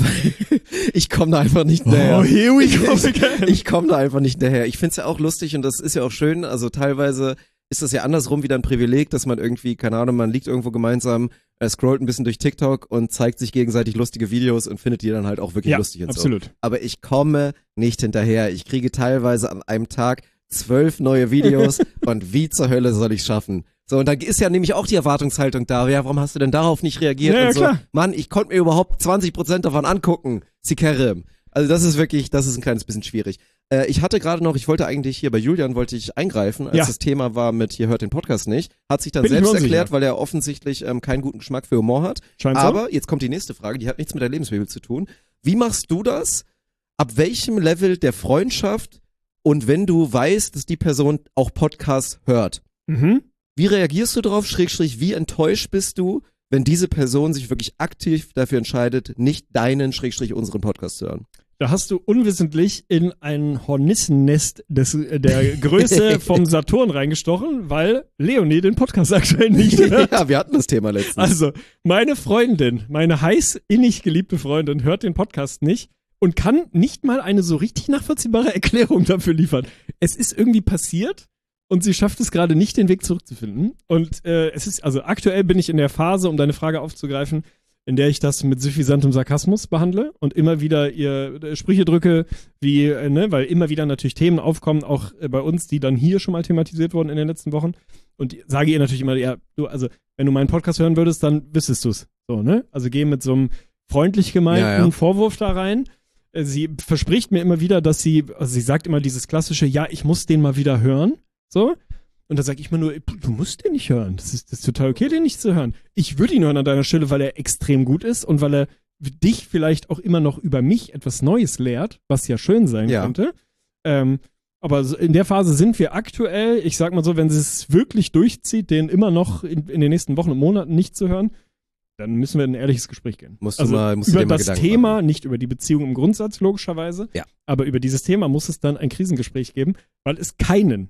Ich komme da einfach nicht hinterher. Oh, here we ich go again. ich komme da einfach nicht hinterher. Ich find's ja auch lustig und das ist ja auch schön. Also teilweise ist das ja andersrum wieder ein Privileg, dass man irgendwie, keine Ahnung, man liegt irgendwo gemeinsam, er scrollt ein bisschen durch TikTok und zeigt sich gegenseitig lustige Videos und findet die dann halt auch wirklich Ja, lustig und absolut. so. Aber ich komme nicht hinterher. Ich kriege teilweise an einem Tag zwölf neue Videos und wie zur Hölle soll ich schaffen? So, und da ist ja nämlich auch die Erwartungshaltung da. Ja, warum hast du denn darauf nicht reagiert? Ja, ja, und so. klar. Mann, ich konnte mir überhaupt zwanzig Prozent davon angucken. Sikerem. Also das ist wirklich, das ist ein kleines bisschen schwierig. Äh, ich hatte gerade noch, ich wollte eigentlich hier bei Julian, wollte ich eingreifen, als Ja. das Thema war mit, hier hört den Podcast nicht. Hat sich dann Bin ich selbst mir unsicher. erklärt, weil er offensichtlich ähm, keinen guten Geschmack für Humor hat. Scheint so. Aber jetzt kommt die nächste Frage, die hat nichts mit der Lebensbibel zu tun. Wie machst du das? Ab welchem Level der Freundschaft und wenn du weißt, dass die Person auch Podcasts hört? Mhm. Wie reagierst du darauf, Schrägstrich, wie enttäuscht bist du, wenn diese Person sich wirklich aktiv dafür entscheidet, nicht deinen, Schrägstrich, unseren Podcast zu hören? Da hast du unwissentlich in ein Hornissennest des, äh, der Größe vom Saturn reingestochen, weil Leonie den Podcast aktuell nicht hört. Ja, wir hatten das Thema letztens. Also, meine Freundin, meine heiß innig geliebte Freundin, hört den Podcast nicht und kann nicht mal eine so richtig nachvollziehbare Erklärung dafür liefern. Es ist irgendwie passiert und sie schafft es gerade nicht, den Weg zurückzufinden. Und äh, es ist, also aktuell bin ich in der Phase, um deine Frage aufzugreifen, in der ich das mit suffisantem Sarkasmus behandle und immer wieder ihr äh, Sprüche drücke, wie, äh, ne, weil immer wieder natürlich Themen aufkommen, auch äh, bei uns, die dann hier schon mal thematisiert wurden in den letzten Wochen. Und sage ihr natürlich immer, ja, du, also, wenn du meinen Podcast hören würdest, dann wüsstest du's. So, ne? Also geh mit so einem freundlich gemeinten Ja, ja. Vorwurf da rein. Äh, Sie verspricht mir immer wieder, dass sie, also sie sagt immer dieses klassische, ja, ich muss den mal wieder hören. So. Und da sage ich mir nur, du musst den nicht hören. Das ist, das ist total okay, den nicht zu hören. Ich würde ihn hören an deiner Stelle, weil er extrem gut ist und weil er dich vielleicht auch immer noch über mich etwas Neues lehrt, was ja schön sein Ja. könnte. Ähm, aber so in der Phase sind wir aktuell, ich sag mal so, wenn sie es wirklich durchzieht, den immer noch in, in den nächsten Wochen und Monaten nicht zu hören, dann müssen wir in ein ehrliches Gespräch gehen. Musst du also mal- musst du über dir mal das Gedanken Thema, machen. nicht über die Beziehung im Grundsatz, logischerweise. Ja. Aber über dieses Thema muss es dann ein Krisengespräch geben, weil es keinen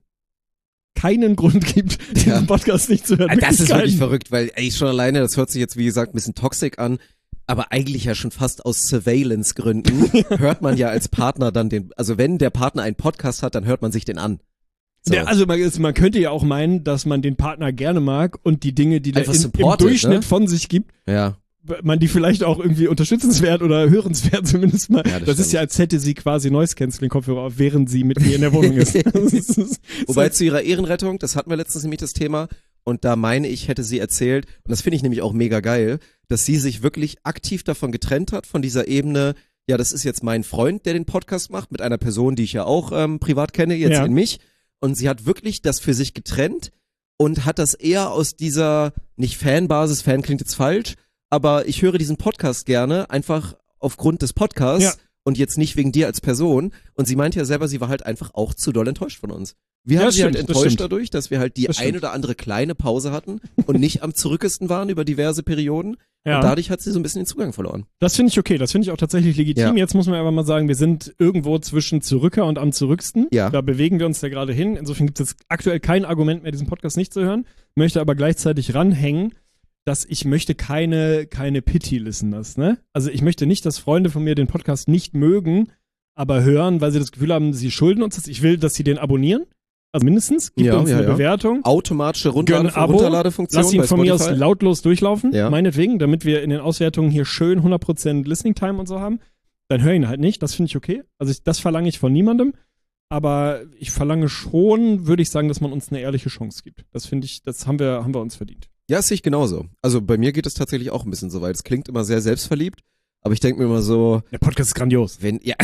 keinen Grund gibt, diesen Ja. Podcast nicht zu hören. Ah, das ist keinen. wirklich verrückt, weil ey, schon alleine, das hört sich jetzt wie gesagt ein bisschen toxic an, aber eigentlich ja schon fast aus Surveillance-Gründen hört man ja als Partner dann den, also wenn der Partner einen Podcast hat, dann hört man sich den an. So. Ja, also man, ist- man könnte ja auch meinen, dass man den Partner gerne mag und die Dinge, die der Einfach in, im supportet, Durchschnitt ne? von sich gibt, ja. man die vielleicht auch irgendwie unterstützenswert oder hörenswert zumindest mal. Ja, das das ist stimmt. ja, als hätte sie quasi Noise-Canceling-Kopfhörer auf, während sie mit mir in der Wohnung ist. Das ist- das ist- Wobei zu ihrer Ehrenrettung, das hatten wir letztens nämlich das Thema, und da meine ich, hätte sie erzählt, und das finde ich nämlich auch mega geil, dass sie sich wirklich aktiv davon getrennt hat, von dieser Ebene, ja, das ist jetzt mein Freund, der den Podcast macht, mit einer Person, die ich ja auch ähm, privat kenne, jetzt Ja. in mich. Und sie hat wirklich das für sich getrennt und hat das eher aus dieser, nicht Fanbasis, Fan klingt jetzt falsch, aber ich höre diesen Podcast gerne, einfach aufgrund des Podcasts. Ja. Und jetzt nicht wegen dir als Person. Und sie meinte ja selber, sie war halt einfach auch zu doll enttäuscht von uns. Wir Ja, haben sie stimmt, halt das enttäuscht stimmt. dadurch, dass wir halt die Das ein stimmt. oder andere kleine Pause hatten und nicht am zurückesten waren über diverse Perioden. Ja. Und dadurch hat sie so ein bisschen den Zugang verloren. Das finde ich okay, das finde ich auch tatsächlich legitim. Ja. Jetzt muss man aber mal sagen, wir sind irgendwo zwischen zurücker und am zurücksten. Ja. Da bewegen wir uns ja gerade hin. Insofern gibt es jetzt aktuell kein Argument mehr, diesen Podcast nicht zu hören. Möchte aber gleichzeitig ranhängen, dass ich möchte keine, keine Pity-Listeners, ne? Also ich möchte nicht, dass Freunde von mir den Podcast nicht mögen, aber hören, weil sie das Gefühl haben, sie schulden uns das. Ich will, dass sie den abonnieren. Also mindestens, gibt Ja, uns ja, eine ja. Bewertung. Automatische Runterlade Gönn Abo, Runterladefunktion Lass ihn bei von mir aus Spotify. lautlos durchlaufen, Ja. meinetwegen, damit wir in den Auswertungen hier schön hundert Prozent Listening Time und so haben. Dann hör ihn halt nicht, das finde ich okay. Also ich, das verlange ich von niemandem, aber ich verlange schon, würde ich sagen, dass man uns eine ehrliche Chance gibt. Das finde ich, das haben wir, haben wir uns verdient. Ja, das sehe ich genauso. Also bei mir geht es tatsächlich auch ein bisschen so weit. Es klingt immer sehr selbstverliebt, aber ich denke mir immer so, Der Podcast ist grandios. wenn, ja,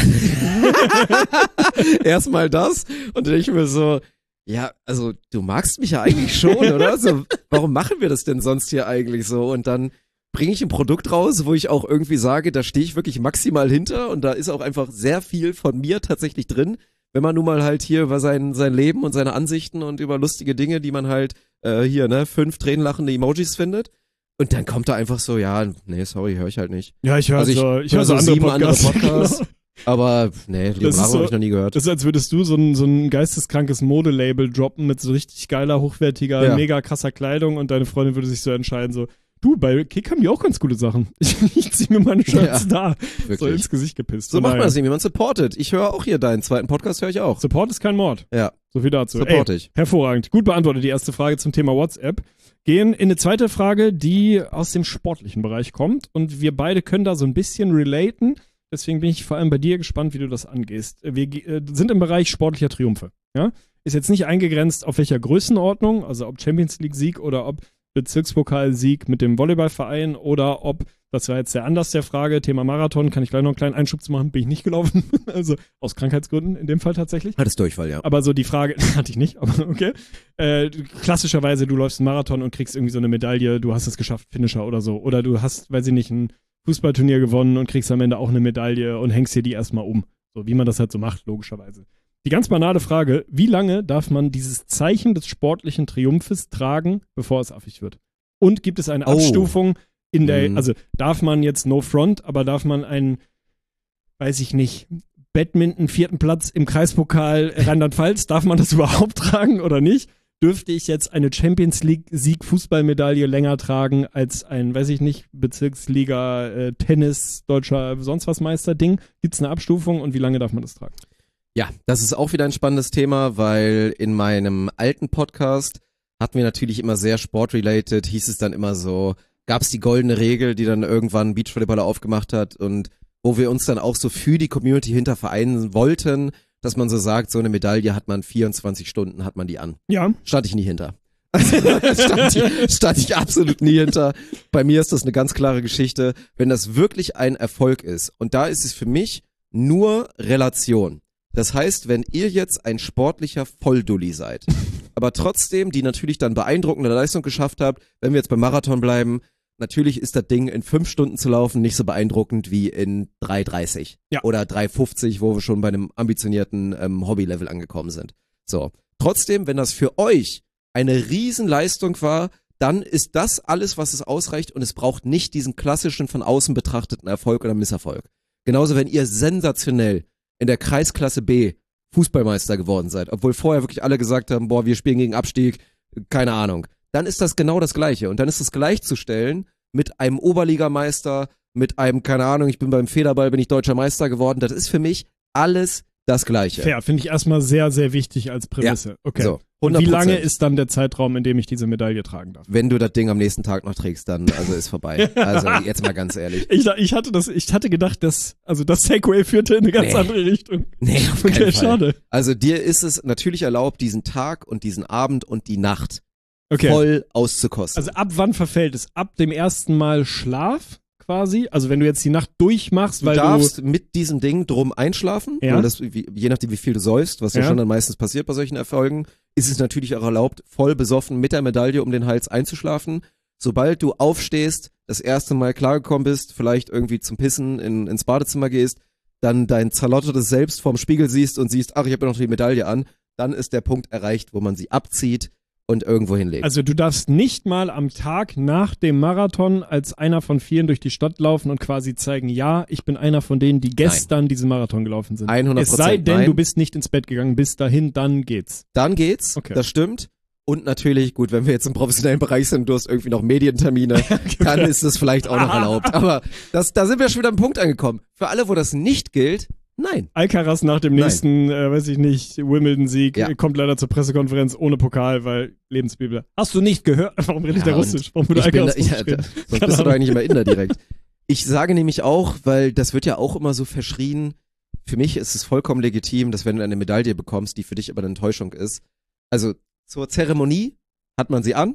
erstmal das und dann denke ich mir so, ja, also du magst mich ja eigentlich schon, oder? So, warum machen wir das denn sonst hier eigentlich so? Und dann bringe ich ein Produkt raus, wo ich auch irgendwie sage, da stehe ich wirklich maximal hinter und da ist auch einfach sehr viel von mir tatsächlich drin, wenn man nun mal halt hier über sein, sein Leben und seine Ansichten und über lustige Dinge, die man halt äh, hier, ne, fünf tränenlachende Emojis findet. Und dann kommt da einfach so, ja, nee, sorry, höre ich halt nicht. Ja, ich höre Also ich so, ich höre hör so so andere sieben Podcasts. andere Podcasts. Genau. Aber nee, Das ist Leonardo so- habe ich noch nie gehört. Das ist, als würdest du so ein, so ein geisteskrankes Modelabel droppen mit so richtig geiler, hochwertiger, Ja. mega krasser Kleidung und deine Freundin würde sich so entscheiden, so, du, bei Kick haben die auch ganz coole Sachen. Ich, ich zieh mir meine Shirts da. So Wirklich. ins Gesicht gepisst. So Von macht man daher, das nicht, wie man supportet. Ich höre auch hier deinen zweiten Podcast, höre ich auch. Support ist kein Mord. Ja, So viel dazu. support Ey, ich. hervorragend. Gut beantwortet die erste Frage zum Thema WhatsApp. Gehen in eine zweite Frage, die aus dem sportlichen Bereich kommt. Und wir beide können da so ein bisschen relaten. Deswegen bin ich vor allem bei dir gespannt, wie du das angehst. Wir ge- äh, sind im Bereich sportlicher Triumphe. Ja? Ist jetzt nicht eingegrenzt, auf welcher Größenordnung, also ob Champions League-Sieg oder ob Bezirkspokalsieg mit dem Volleyballverein oder ob, das war jetzt der Anlass der Frage, Thema Marathon, kann ich gleich noch einen kleinen Einschub zu machen, bin ich nicht gelaufen. Also aus Krankheitsgründen in dem Fall tatsächlich. Hattest Durchfall, ja. Aber so die Frage, hatte ich nicht, aber okay. Äh, klassischerweise, du läufst einen Marathon und kriegst irgendwie so eine Medaille, du hast es geschafft, Finisher oder so. Oder du hast, weiß ich nicht, ein Fußballturnier gewonnen und kriegst am Ende auch eine Medaille und hängst dir die erstmal um. So wie man das halt so macht, logischerweise. Die ganz banale Frage, wie lange darf man dieses Zeichen des sportlichen Triumphes tragen, bevor es affig wird? Und gibt es eine Oh. Abstufung in der, Mhm. also darf man jetzt no front, aber darf man einen, weiß ich nicht, Badminton vierten Platz im Kreispokal Rheinland-Pfalz, darf man das überhaupt tragen oder nicht? Dürfte ich jetzt eine Champions League Sieg Fußballmedaille länger tragen als ein, weiß ich nicht, Bezirksliga äh, Tennis deutscher sonst was Meister Ding? Gibt es eine Abstufung und wie lange darf man das tragen? Ja, das ist auch wieder ein spannendes Thema, weil in meinem alten Podcast hatten wir natürlich immer sehr sportrelated, hieß es dann immer so, gab es die goldene Regel, die dann irgendwann Beachvolleyballer aufgemacht hat und wo wir uns dann auch so für die Community hinter vereinen wollten, dass man so sagt, so eine Medaille hat man vierundzwanzig Stunden, hat man die an. Ja. Stand ich nie hinter. Also, stand, ich, stand ich absolut nie hinter. Bei mir ist das eine ganz klare Geschichte. Wenn das wirklich ein Erfolg ist, und da ist es für mich nur Relation. Das heißt, wenn ihr jetzt ein sportlicher Volldulli seid, aber trotzdem die natürlich dann beeindruckende Leistung geschafft habt, wenn wir jetzt beim Marathon bleiben, natürlich ist das Ding in fünf Stunden zu laufen nicht so beeindruckend wie in drei dreißig Ja. oder drei fünfzig, wo wir schon bei einem ambitionierten ähm, Hobbylevel angekommen sind. So. Trotzdem, wenn das für euch eine Riesenleistung war, dann ist das alles, was es ausreicht und es braucht nicht diesen klassischen von außen betrachteten Erfolg oder Misserfolg. Genauso, wenn ihr sensationell in der Kreisklasse B Fußballmeister geworden seid, obwohl vorher wirklich alle gesagt haben, boah, wir spielen gegen Abstieg, keine Ahnung. Dann ist das genau das Gleiche. Und dann ist es gleichzustellen mit einem Oberligameister, mit einem, keine Ahnung, ich bin beim Federball, bin ich deutscher Meister geworden. Das ist für mich alles das Gleiche. Fair, finde ich erstmal sehr, sehr wichtig als Prämisse. Okay. So, Und hundert wie lange Prozent. ist dann der Zeitraum, in dem ich diese Medaille tragen darf? Wenn du das Ding am nächsten Tag noch trägst, dann also ist vorbei. Also jetzt mal ganz ehrlich. Ich, ich hatte das, ich hatte gedacht, dass, also das Segway führte in eine ganz Nee. andere Richtung. Nee, auf keinen Okay, Fall. schade. Also dir ist es natürlich erlaubt, diesen Tag und diesen Abend und die Nacht Okay. voll auszukosten. Also ab wann verfällt es? Ab dem ersten Mal Schlaf quasi? Also wenn du jetzt die Nacht durchmachst, Du weil darfst mit diesem Ding drum einschlafen, Ja. weil das, wie, je nachdem wie viel du säufst, was ja. Ja. schon dann meistens passiert bei solchen Erfolgen, ist es natürlich auch erlaubt, voll besoffen mit der Medaille um den Hals einzuschlafen. Sobald du aufstehst, das erste Mal klargekommen bist, vielleicht irgendwie zum Pissen in, ins Badezimmer gehst, dann dein zerlottertes Selbst vorm Spiegel siehst und siehst, ach, ich habe ja noch die Medaille an, dann ist der Punkt erreicht, wo man sie abzieht und irgendwo hinlegt. Also du darfst nicht mal am Tag nach dem Marathon als einer von vielen durch die Stadt laufen und quasi zeigen, ja, ich bin einer von denen, die gestern diesen Marathon gelaufen sind. hundert Es sei Prozent denn, nein. du bist nicht ins Bett gegangen, bis dahin, dann geht's. Dann geht's, Okay. das stimmt. Und natürlich, gut, wenn wir jetzt im professionellen Bereich sind, du hast irgendwie noch Medientermine, dann ist das vielleicht auch noch erlaubt. Aber das, da sind wir schon wieder am Punkt angekommen. Für alle, wo das nicht gilt, nein. Alcaraz nach dem Nein. nächsten, äh, weiß ich nicht, Wimbledon-Sieg Ja. kommt leider zur Pressekonferenz ohne Pokal, weil Lebensbibel. Hast du nicht gehört? Warum redet der und Russisch? Warum würde Ich bin da, Alcaraz ja, Russisch reden? da, sonst Keine bist du doch Ahnung. eigentlich immer Inder direkt. Ich sage nämlich auch, weil das wird ja auch immer so verschrien, für mich ist es vollkommen legitim, dass wenn du eine Medaille bekommst, die für dich aber eine Enttäuschung ist, also zur Zeremonie hat man sie an,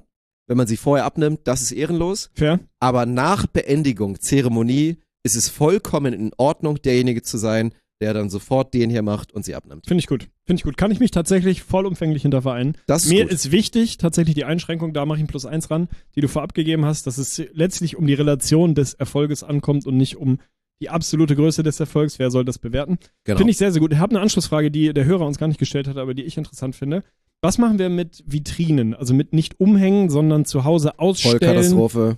wenn man sie vorher abnimmt, das ist ehrenlos. Fair. Aber nach Beendigung, Zeremonie, ist es vollkommen in Ordnung, derjenige zu sein, der dann sofort den hier macht und sie abnimmt. Finde ich gut. Finde ich gut. Kann ich mich tatsächlich vollumfänglich hinter vereinen. Das ist Mir gut. ist wichtig, tatsächlich die Einschränkung, da mache ich ein Plus eins ran, die du vorab gegeben hast, dass es letztlich um die Relation des Erfolges ankommt und nicht um die absolute Größe des Erfolgs. Wer soll das bewerten? Genau. Finde ich sehr, sehr gut. Ich habe eine Anschlussfrage, die der Hörer uns gar nicht gestellt hat, aber die ich interessant finde. Was machen wir mit Vitrinen? Also mit nicht umhängen, sondern zu Hause ausstellen. Vollkatastrophe.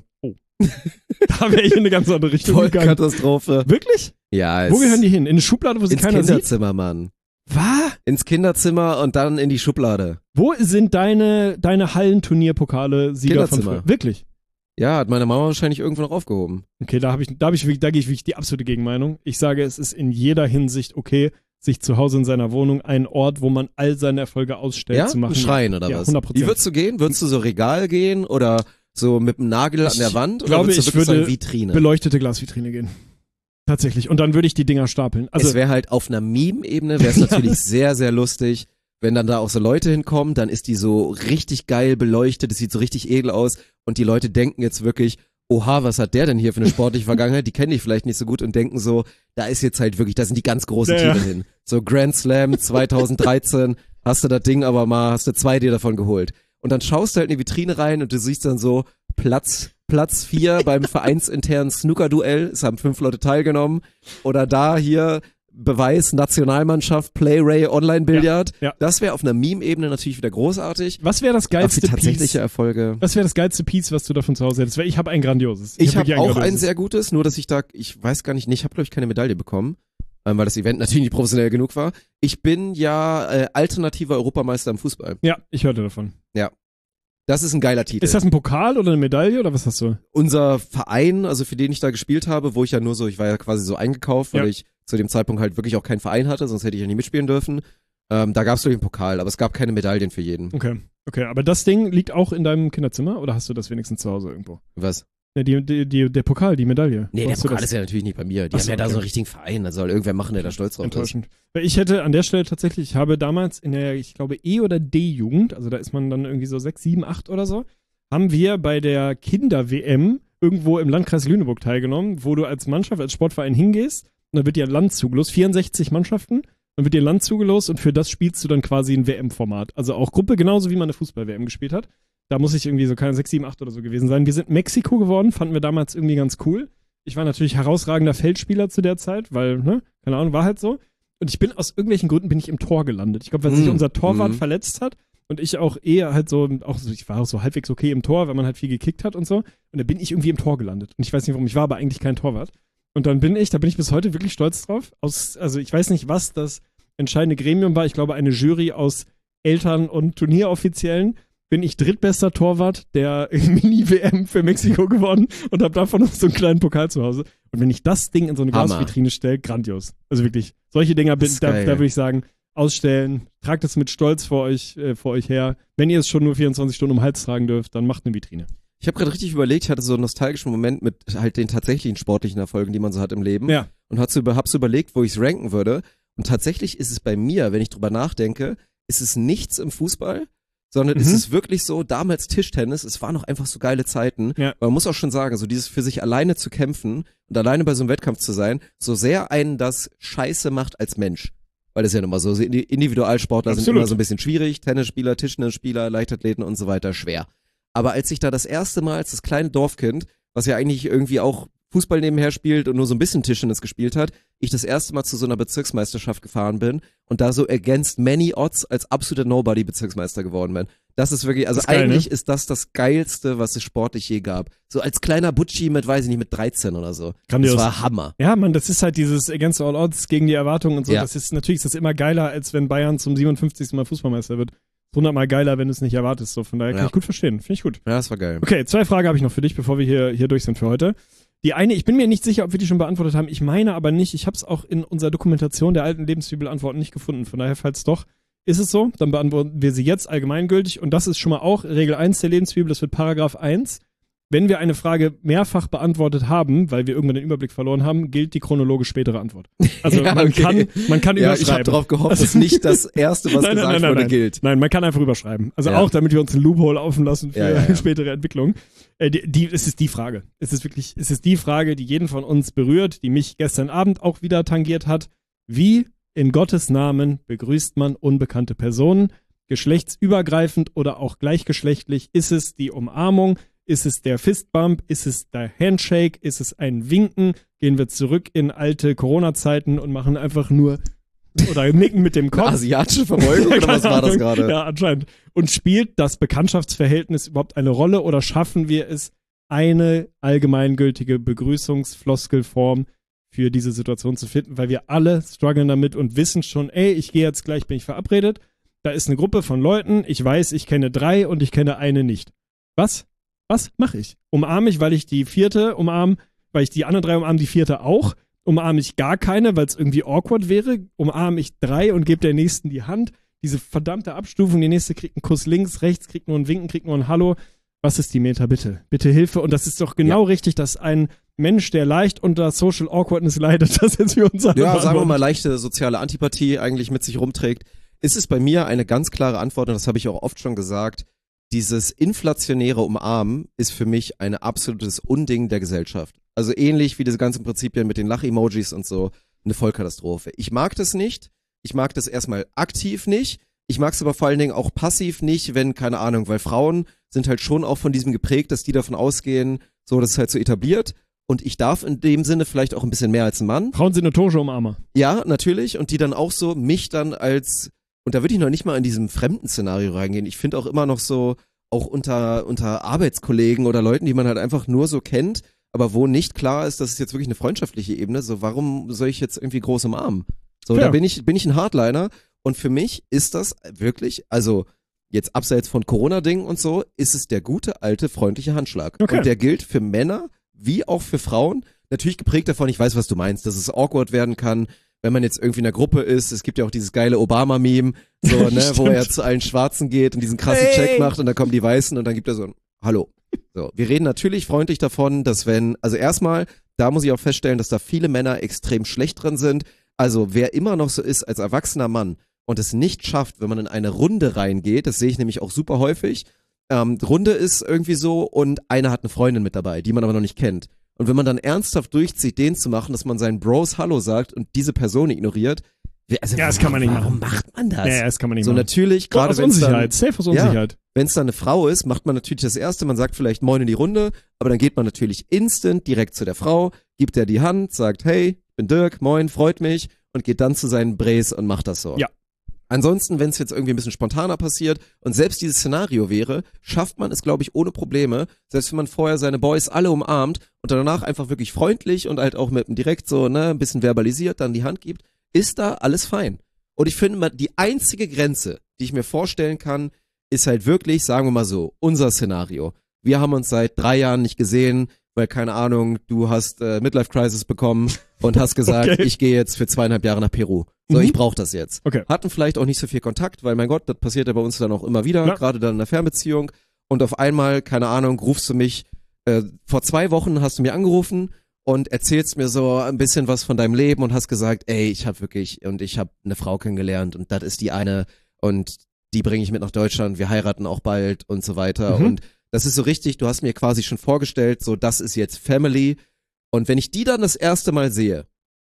Da wäre ich in eine ganz andere Richtung gegangen. Vollkatastrophe. Wirklich? Ja, Wo es- gehören die hin? In eine Schublade, wo sie ins keiner sieht? Kinderzimmer, Mann. Was? Ins Kinderzimmer und dann in die Schublade. Wo sind deine, deine Hallenturnierpokale Sieger von Kinderzimmer. früher? Wirklich? Ja, hat meine Mama wahrscheinlich irgendwo noch aufgehoben. Okay, da habe ich, da habe ich, wirklich- da gehe ich wirklich die absolute Gegenmeinung. Ich sage, es ist in jeder Hinsicht okay, sich zu Hause in seiner Wohnung einen Ort, wo man all seine Erfolge ausstellt, Ja? zu machen. Ein Schrein oder ja, was? hundert Prozent. Wie würdest du gehen? Würdest du so Regal gehen oder so mit dem Nagel an der Wand? Oder glaube, würdest du ich wirklich würde sagen, Vitrine? beleuchtete Glasvitrine gehen. Tatsächlich. Und dann würde ich die Dinger stapeln. Also es wäre halt auf einer Meme-Ebene, wäre es natürlich sehr, sehr lustig, wenn dann da auch so Leute hinkommen, dann ist die so richtig geil beleuchtet, es sieht so richtig edel aus und die Leute denken jetzt wirklich, oha, was hat der denn hier für eine sportliche Vergangenheit? Die kenne ich vielleicht nicht so gut und denken so, da ist jetzt halt wirklich, da sind die ganz großen Ja, ja. Titel hin. So Grand Slam zweitausenddreizehn, hast du das Ding aber mal, hast du zwei dir davon geholt. Und dann schaust du halt in die Vitrine rein und du siehst dann so Platz Platz vier beim vereinsinternen Snooker-Duell, es haben fünf Leute teilgenommen. Oder da hier Beweis Nationalmannschaft, Play-Ray, Online-Billard. Ja, ja. Das wäre auf einer Meme-Ebene natürlich wieder großartig. was wäre das Aber für geilste tatsächliche Piece? Erfolge. Was wäre das geilste Piece, was du davon zu Hause hättest? Weil ich habe ein grandioses. Ich hab habe wirklich auch ein grandioses. sehr gutes, nur dass ich da, ich weiß gar nicht, nee, ich habe glaube ich keine Medaille bekommen, ähm, weil das Event natürlich nicht professionell genug war. Ich bin ja äh, alternativer Europameister im Fußball. Ja, ich hörte davon. Das ist ein geiler Titel. Ist das ein Pokal oder eine Medaille oder was hast du? Unser Verein, also für den ich da gespielt habe, wo ich ja nur so, ich war ja quasi so eingekauft, weil Ja. ich zu dem Zeitpunkt halt wirklich auch keinen Verein hatte, sonst hätte ich ja nicht mitspielen dürfen. Ähm, da gab es wirklich einen Pokal, aber es gab keine Medaillen für jeden. Okay. Okay, aber das Ding liegt auch in deinem Kinderzimmer oder hast du das wenigstens zu Hause irgendwo? Was? Ja, die, die, die, der Pokal, die Medaille. Nee, Wo der hast du Pokal das? ist ja natürlich nicht bei mir. Die Ach haben so, ja da okay. so einen richtigen Verein, da soll irgendwer machen, der da stolz drauf ist. Enttäuschend. Weil ich hätte an der Stelle tatsächlich, ich habe damals in der, ich glaube, E- oder D-Jugend, also da ist man dann irgendwie so sechs, sieben, acht oder so, haben wir bei der Kinder-W M irgendwo im Landkreis Lüneburg teilgenommen, wo du als Mannschaft, als Sportverein hingehst und dann wird dir ein Land zugelost, vierundsechzig Mannschaften, dann wird dir ein Land zugelost und für das spielst du dann quasi ein W M-Format. Also auch Gruppe, genauso wie man eine Fußball-W M gespielt hat. Da muss ich irgendwie so keine sechs, sieben, acht oder so gewesen sein. Wir sind Mexiko geworden, fanden wir damals irgendwie ganz cool. Ich war natürlich herausragender Feldspieler zu der Zeit, weil, ne, keine Ahnung, war halt so. Und ich bin aus irgendwelchen Gründen bin ich im Tor gelandet. Ich glaube, weil sich Mm, unser Torwart mm. verletzt hat und ich auch eher halt so, auch so, ich war auch so halbwegs okay im Tor, weil man halt viel gekickt hat und so. Und da bin ich irgendwie im Tor gelandet. Und ich weiß nicht warum, ich war aber eigentlich kein Torwart. Und dann bin ich, da bin ich bis heute wirklich stolz drauf. Aus, also ich weiß nicht, was das entscheidende Gremium war. Ich glaube, eine Jury aus Eltern und Turnieroffiziellen. Bin ich drittbester Torwart der Mini-W M für Mexiko geworden und habe davon noch so einen kleinen Pokal zu Hause. Und wenn ich das Ding in so eine Hammer. Glasvitrine stelle, grandios. Also wirklich, solche Dinger, bin, Das ist da, geil. da würde ich sagen, ausstellen, tragt es mit Stolz vor euch, äh, vor euch her. Wenn ihr es schon nur vierundzwanzig Stunden um den Hals tragen dürft, dann macht eine Vitrine. Ich habe gerade richtig überlegt, ich hatte so einen nostalgischen Moment mit halt den tatsächlichen sportlichen Erfolgen, die man so hat im Leben. Ja. Und hab's, über, hab's überlegt, wo ich es ranken würde. Und tatsächlich ist es bei mir, wenn ich drüber nachdenke, ist es nichts im Fußball, sondern Mhm. es ist wirklich so, damals Tischtennis, es waren noch einfach so geile Zeiten. Ja. Aber man muss auch schon sagen, so dieses für sich alleine zu kämpfen und alleine bei so einem Wettkampf zu sein, so sehr einen das scheiße macht als Mensch. Weil das ist ja nun mal so, Indi- Individualsportler sind Absolut. immer so ein bisschen schwierig, Tennisspieler, Tischtennisspieler, Leichtathleten und so weiter, schwer. Aber als ich da das erste Mal als das kleine Dorfkind, was ja eigentlich irgendwie auch Fußball nebenher spielt und nur so ein bisschen Tischtennis gespielt hat, ich das erste Mal zu so einer Bezirksmeisterschaft gefahren bin und da so against many odds als absoluter Nobody Bezirksmeister geworden bin. Das ist wirklich, also Das ist geil, eigentlich ne? ist das das Geilste, was es sportlich je gab. So als kleiner Butschi mit, weiß ich nicht, mit dreizehn oder so. Grandios. Das war Hammer. Ja, Mann, das ist halt dieses Against All Odds gegen die Erwartungen und so. Ja. Das ist natürlich ist das immer geiler, als wenn Bayern zum siebenundfünfzigsten Mal Fußballmeister wird. hundertmal geiler, wenn du es nicht erwartest. So, von daher kann Ja. ich gut verstehen. Finde ich gut. Ja, das war geil. Okay, zwei Fragen habe ich noch für dich, bevor wir hier, hier durch sind für heute. Die eine, ich bin mir nicht sicher, ob wir die schon beantwortet haben. Ich meine aber nicht. Ich habe es auch in unserer Dokumentation der alten Lebensbibel-Antworten nicht gefunden. Von daher, falls doch, ist es so. Dann beantworten wir sie jetzt allgemeingültig. Und das ist schon mal auch Regel eins der Lebensbibel. Das wird Paragraph eins. wenn wir eine Frage mehrfach beantwortet haben, weil wir irgendwann den Überblick verloren haben, gilt die chronologisch spätere Antwort. Also Ja, man okay. kann man kann Ja, überschreiben. ich habe darauf gehofft, Also- dass nicht das Erste, was Nein, nein, gesagt nein, nein, wurde, nein. gilt. Nein, man kann einfach überschreiben. Also Ja. auch, damit wir uns einen Loophole offen lassen für Ja, ja, ja. spätere Entwicklung. Äh, die, die, es ist die Frage. Es ist wirklich, es ist die Frage, die jeden von uns berührt, die mich gestern Abend auch wieder tangiert hat. Wie in Gottes Namen begrüßt man unbekannte Personen? Geschlechtsübergreifend oder auch gleichgeschlechtlich? Ist es die Umarmung? Ist es der Fistbump? Ist es der Handshake? Ist es ein Winken? Gehen wir zurück in alte Corona-Zeiten und machen einfach nur oder nicken mit dem Kopf? Asiatische Verbeugung oder was Keine war das Ahnung. gerade? Ja, anscheinend. Und spielt das Bekanntschaftsverhältnis überhaupt eine Rolle oder schaffen wir es, eine allgemeingültige Begrüßungsfloskelform für diese Situation zu finden, weil wir alle strugglen damit und wissen schon, ey, ich gehe jetzt gleich, bin ich verabredet, da ist eine Gruppe von Leuten, ich weiß, ich kenne drei und ich kenne eine nicht. Was? Was mache ich? Umarme ich, weil ich die vierte umarme, weil ich die anderen drei umarme, die vierte auch? Umarme ich gar keine, weil es irgendwie awkward wäre? Umarme ich drei und gebe der nächsten die Hand? Diese verdammte Abstufung, die nächste kriegt einen Kuss links, rechts, kriegt nur ein Winken, kriegt nur ein Hallo. Was ist die Meta, bitte? Bitte Hilfe. Und das ist doch genau ja. richtig, dass ein Mensch, der leicht unter Social Awkwardness leidet, das jetzt für uns alle Ja, sagen wir beantwortet. mal, leichte soziale Antipathie eigentlich mit sich rumträgt, ist es bei mir eine ganz klare Antwort, und das habe ich auch oft schon gesagt, dieses inflationäre Umarmen ist für mich ein absolutes Unding der Gesellschaft. Also ähnlich wie diese ganzen Prinzipien mit den Lach-Emojis und so, eine Vollkatastrophe. Ich mag das nicht, ich mag das erstmal aktiv nicht, ich mag es aber vor allen Dingen auch passiv nicht, wenn, keine Ahnung, weil Frauen sind halt schon auch von diesem geprägt, dass die davon ausgehen, so, das ist halt so etabliert. Und ich darf in dem Sinne vielleicht auch ein bisschen mehr als ein Mann. Frauen sind notorische Umarmer. Ja, natürlich. Und die dann auch so mich dann als, und da würde ich noch nicht mal in diesem fremden Szenario reingehen. Ich finde auch immer noch so, auch unter, unter Arbeitskollegen oder Leuten, die man halt einfach nur so kennt, aber wo nicht klar ist, dass es jetzt wirklich eine freundschaftliche Ebene, so warum soll ich jetzt irgendwie groß umarmen? So, ja. da bin ich, bin ich ein Hardliner. Und für mich ist das wirklich, also jetzt abseits von Corona-Dingen und so, ist es der gute, alte, freundliche Handschlag. Okay. Und der gilt für Männer wie auch für Frauen. Natürlich geprägt davon, ich weiß, was du meinst, dass es awkward werden kann, wenn man jetzt irgendwie in einer Gruppe ist. Es gibt ja auch dieses geile Obama-Meme, so, ne, wo er zu allen Schwarzen geht und diesen krassen Hey. Check macht und dann kommen die Weißen und dann gibt er so ein Hallo. So, wir reden natürlich freundlich davon, dass wenn, also erstmal, da muss ich auch feststellen, dass da viele Männer extrem schlecht drin sind. Also wer immer noch so ist als erwachsener Mann und es nicht schafft, wenn man in eine Runde reingeht, das sehe ich nämlich auch super häufig, ähm, Runde ist irgendwie so und einer hat eine Freundin mit dabei, die man aber noch nicht kennt. Und wenn man dann ernsthaft durchzieht, den zu machen, dass man seinen Bros Hallo sagt und diese Person ignoriert, also Ja, das kann man nicht warum machen. macht man das? Ja, das kann man nicht so machen. natürlich, Gerade gerade aus wenn es dann, Unsicherheit. Safe aus Unsicherheit. wenn es dann eine Frau ist, macht man natürlich das Erste, man sagt vielleicht Moin in die Runde, aber dann geht man natürlich instant direkt zu der Frau, gibt der die Hand, sagt, hey, ich bin Dirk, moin, freut mich und geht dann zu seinen Bres und macht das so. Ja. Ansonsten, wenn es jetzt irgendwie ein bisschen spontaner passiert und selbst dieses Szenario wäre, schafft man es, glaube ich, ohne Probleme, selbst wenn man vorher seine Boys alle umarmt und danach einfach wirklich freundlich und halt auch mit einem direkt so, ne, ein bisschen verbalisiert, dann die Hand gibt, ist da alles fein. Und ich finde mal, die einzige Grenze, die ich mir vorstellen kann, ist halt wirklich, sagen wir mal so, unser Szenario. Wir haben uns seit drei Jahren nicht gesehen, weil, keine Ahnung, du hast äh, Midlife-Crisis bekommen und hast gesagt, Okay. ich gehe jetzt für zweieinhalb Jahre nach Peru. So, Mhm. ich brauche das jetzt. Okay. Hatten vielleicht auch nicht so viel Kontakt, weil, mein Gott, das passiert ja bei uns dann auch immer wieder, Ja. gerade dann in der Fernbeziehung. Und auf einmal, keine Ahnung, rufst du mich, äh, vor zwei Wochen hast du mir angerufen und erzählst mir so ein bisschen was von deinem Leben und hast gesagt, ey, ich habe wirklich, und ich habe eine Frau kennengelernt und das ist die eine und die bringe ich mit nach Deutschland, wir heiraten auch bald und so weiter. Mhm. Und das ist so richtig, du hast mir quasi schon vorgestellt, so das ist jetzt Family. Und wenn ich die dann das erste Mal sehe,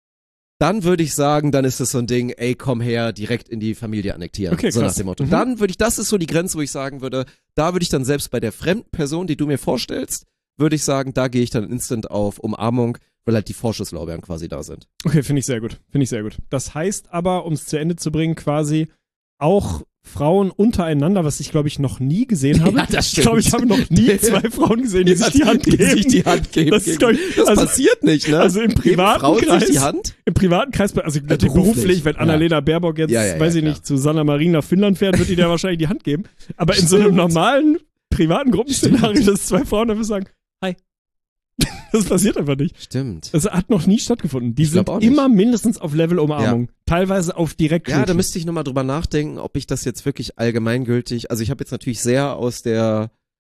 dann würde ich sagen, dann ist das so ein Ding, ey, komm her, direkt in die Familie annektieren. Okay, so krass. nach dem Motto. Mhm. Dann würde ich, das ist so die Grenze, wo ich sagen würde, da würde ich dann selbst bei der fremden Person, die du mir vorstellst, würde ich sagen, da gehe ich dann instant auf Umarmung, weil halt die Vorschusslorbeeren quasi da sind. Okay, finde ich sehr gut. Finde ich sehr gut. Das heißt aber, um es zu Ende zu bringen, quasi auch Frauen untereinander, was ich, glaube ich, noch nie gesehen habe. Ja, das ich glaube, ich habe noch nie zwei Frauen gesehen, die sich die Hand Die geben. sich die Hand geben. Das ist, glaub ich, das also- passiert nicht, ne? also im Geben privaten Frauen Kreis- sich die Hand? Im privaten Kreis, also natürlich beruflich. beruflich, wenn Ja. Annalena Baerbock jetzt, Ja, ja, ja, weiß ich klar. nicht, zu Sanna Marin nach Finnland fährt, wird die der wahrscheinlich die Hand geben. Aber in so einem normalen, privaten Gruppenszenario, dass zwei Frauen einfach sagen, hi. Das passiert einfach nicht. Stimmt. Das hat noch nie stattgefunden. Die Ich glaub sind auch nicht. immer mindestens auf Level Umarmung. Teilweise auf direkt. Ja, da müsste ich nochmal drüber nachdenken, ob ich das jetzt wirklich allgemeingültig, also ich habe jetzt natürlich sehr aus der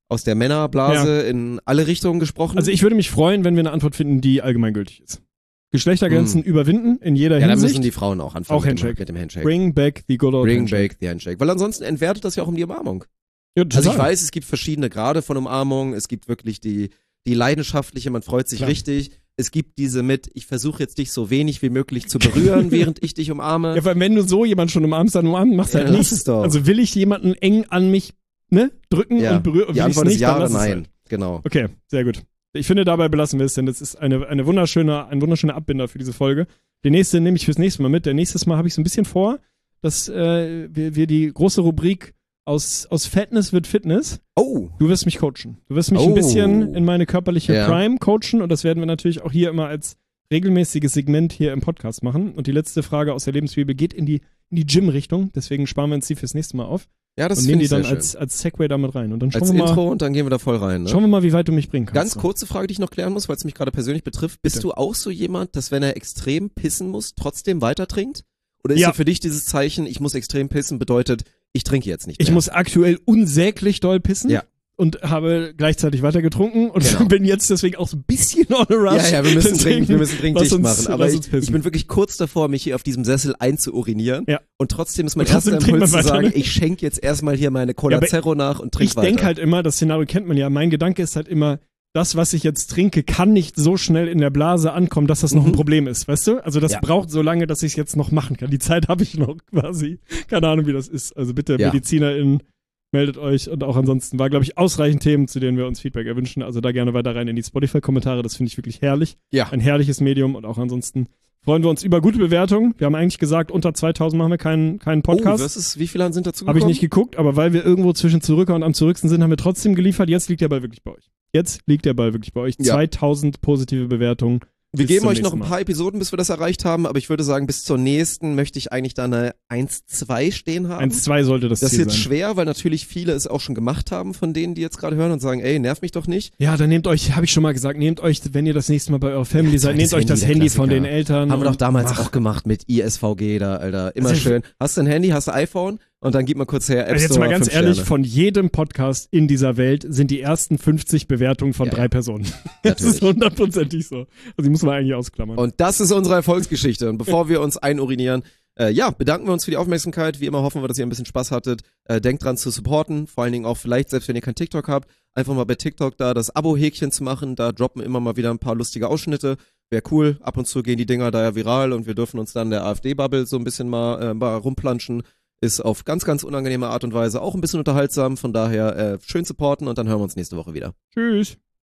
aus der Männerblase Ja. in alle Richtungen gesprochen. Also ich würde mich freuen, wenn wir eine Antwort finden, die allgemeingültig ist. Geschlechtergrenzen Hm. überwinden in jeder ja, da Hinsicht. müssen die Frauen auch anfangen Auch mit, Handshake. Dem, mit dem Handshake. Bring back the good old Bring handshake. back the Handshake. Weil ansonsten entwertet das ja auch um die Umarmung. Ja, Also ich total. weiß, es gibt verschiedene Grade von Umarmung. Es gibt wirklich die, die leidenschaftliche, man freut sich Klar. richtig. Es gibt diese mit, ich versuche jetzt dich so wenig wie möglich zu berühren, während ich dich umarme. Ja, weil wenn du so jemanden schon umarmst, dann umarmen, machst du Ja, halt lass nichts. es doch. Also will ich jemanden eng an mich ne, drücken Ja. und berühren? Die Will ich's Antwort ist nicht, ja dann oder lass es nein. halt. Genau. Okay, sehr gut. Ich finde, dabei belassen wir es, denn das ist eine, eine wunderschöne, ein wunderschöner Abbinder für diese Folge. Den nächsten nehme ich fürs nächste Mal mit. Der nächstes Mal habe ich so ein bisschen vor, dass äh, wir, wir die große Rubrik aus, aus Fatness wird Fitness. Oh. Du wirst mich coachen. Du wirst mich Oh. ein bisschen in meine körperliche Ja. Prime coachen und das werden wir natürlich auch hier immer als regelmäßiges Segment hier im Podcast machen. Und die letzte Frage aus der Lebensbibel geht in die, in die Gym-Richtung. Deswegen sparen wir uns die fürs nächste Mal auf Ja, das und finde nehmen die ich sehr dann schön. als, als Segway damit rein. Und dann schauen Als wir mal, Intro und dann gehen wir da voll rein. Ne? schauen wir mal, wie weit du mich bringen kannst. Ganz So. kurze Frage, die ich noch klären muss, weil es mich gerade persönlich betrifft. Bist Bitte. du auch so jemand, dass wenn er extrem pissen muss, trotzdem weiter trinkt? Oder ist Ja. so für dich dieses Zeichen, ich muss extrem pissen, bedeutet, ich trinke jetzt nicht mehr? Ich muss aktuell unsäglich doll pissen. Ja. Und habe gleichzeitig weiter getrunken und Genau. bin jetzt deswegen auch so ein bisschen on a rush. Ja, ja, wir müssen Deswegen, dringend, wir müssen dringend lass dicht uns- machen. Aber lass ich, uns pissen. ich bin wirklich kurz davor, mich hier auf diesem Sessel einzuurinieren. Ja. Und trotzdem ist mein Und trotzdem erster trinkt man Impuls zu weiter, sagen, ne? ich schenke jetzt erstmal hier meine Cola Ja, aber Zero nach und trinke Ich weiter. denke halt immer, das Szenario kennt man ja, mein Gedanke ist halt immer, das, was ich jetzt trinke, kann nicht so schnell in der Blase ankommen, dass das noch ein Mhm. Problem ist, weißt du? Also das Ja. braucht so lange, dass ich es jetzt noch machen kann. Die Zeit habe ich noch quasi. Keine Ahnung, wie das ist. Also bitte, Ja. MedizinerInnen, meldet euch. Und auch ansonsten war, glaube ich, ausreichend Themen, zu denen wir uns Feedback erwünschen. Also da gerne weiter rein in die Spotify-Kommentare. Das finde ich wirklich herrlich. Ja. Ein herrliches Medium. Und auch ansonsten freuen wir uns über gute Bewertungen. Wir haben eigentlich gesagt, unter zweitausend machen wir keinen, keinen Podcast. Oh, was ist, wie viele sind dazu Habe ich gekommen? nicht geguckt, aber weil wir irgendwo zwischen Zurücker und am zurücksten sind, haben wir trotzdem geliefert. Jetzt liegt der Ball wirklich bei euch. Jetzt liegt der Ball wirklich bei euch. Ja. zweitausend positive Bewertungen. Wir Bis geben zum euch noch ein nächsten paar Episoden, bis wir das erreicht haben, aber ich würde sagen, bis zur nächsten möchte ich eigentlich da eine eins zwei stehen haben. eins zwei sollte das, das ist Ziel jetzt sein. schwer, weil natürlich viele es auch schon gemacht haben von denen, die jetzt gerade hören und sagen, ey, nerv mich doch nicht. Ja, dann nehmt euch, habe ich schon mal gesagt, nehmt euch, wenn ihr das nächste Mal bei eurer Family Ja, seid, das nehmt euch das Handy, der Handy von den Klassiker. Eltern. Haben wir doch und damals macht. auch gemacht mit I S V G da, Alter. Immer Also- schön. Hast du ein Handy, hast du iPhone und dann gib mal kurz her, App Also jetzt Store, mal ganz fünf ehrlich, Sterne. von jedem Podcast in dieser Welt sind die ersten fünfzig Bewertungen von Ja, drei ja. Personen. Das Natürlich. ist hundertprozentig so. Also die muss man eigentlich ausklammern. Und das ist unsere Erfolgsgeschichte. Und bevor wir uns einurinieren, äh, ja, bedanken wir uns für die Aufmerksamkeit. Wie immer hoffen wir, dass ihr ein bisschen Spaß hattet. Äh, denkt dran zu supporten. Vor allen Dingen auch vielleicht, selbst wenn ihr kein TikTok habt, einfach mal bei TikTok da das Abo-Häkchen zu machen. Da droppen immer mal wieder ein paar lustige Ausschnitte. Wäre cool. Ab und zu gehen die Dinger da ja viral und wir dürfen uns dann der AfD-Bubble so ein bisschen mal, äh, mal rumplanschen. Ist auf ganz, ganz unangenehme Art und Weise auch ein bisschen unterhaltsam. Von daher äh, schön supporten und dann hören wir uns nächste Woche wieder. Tschüss.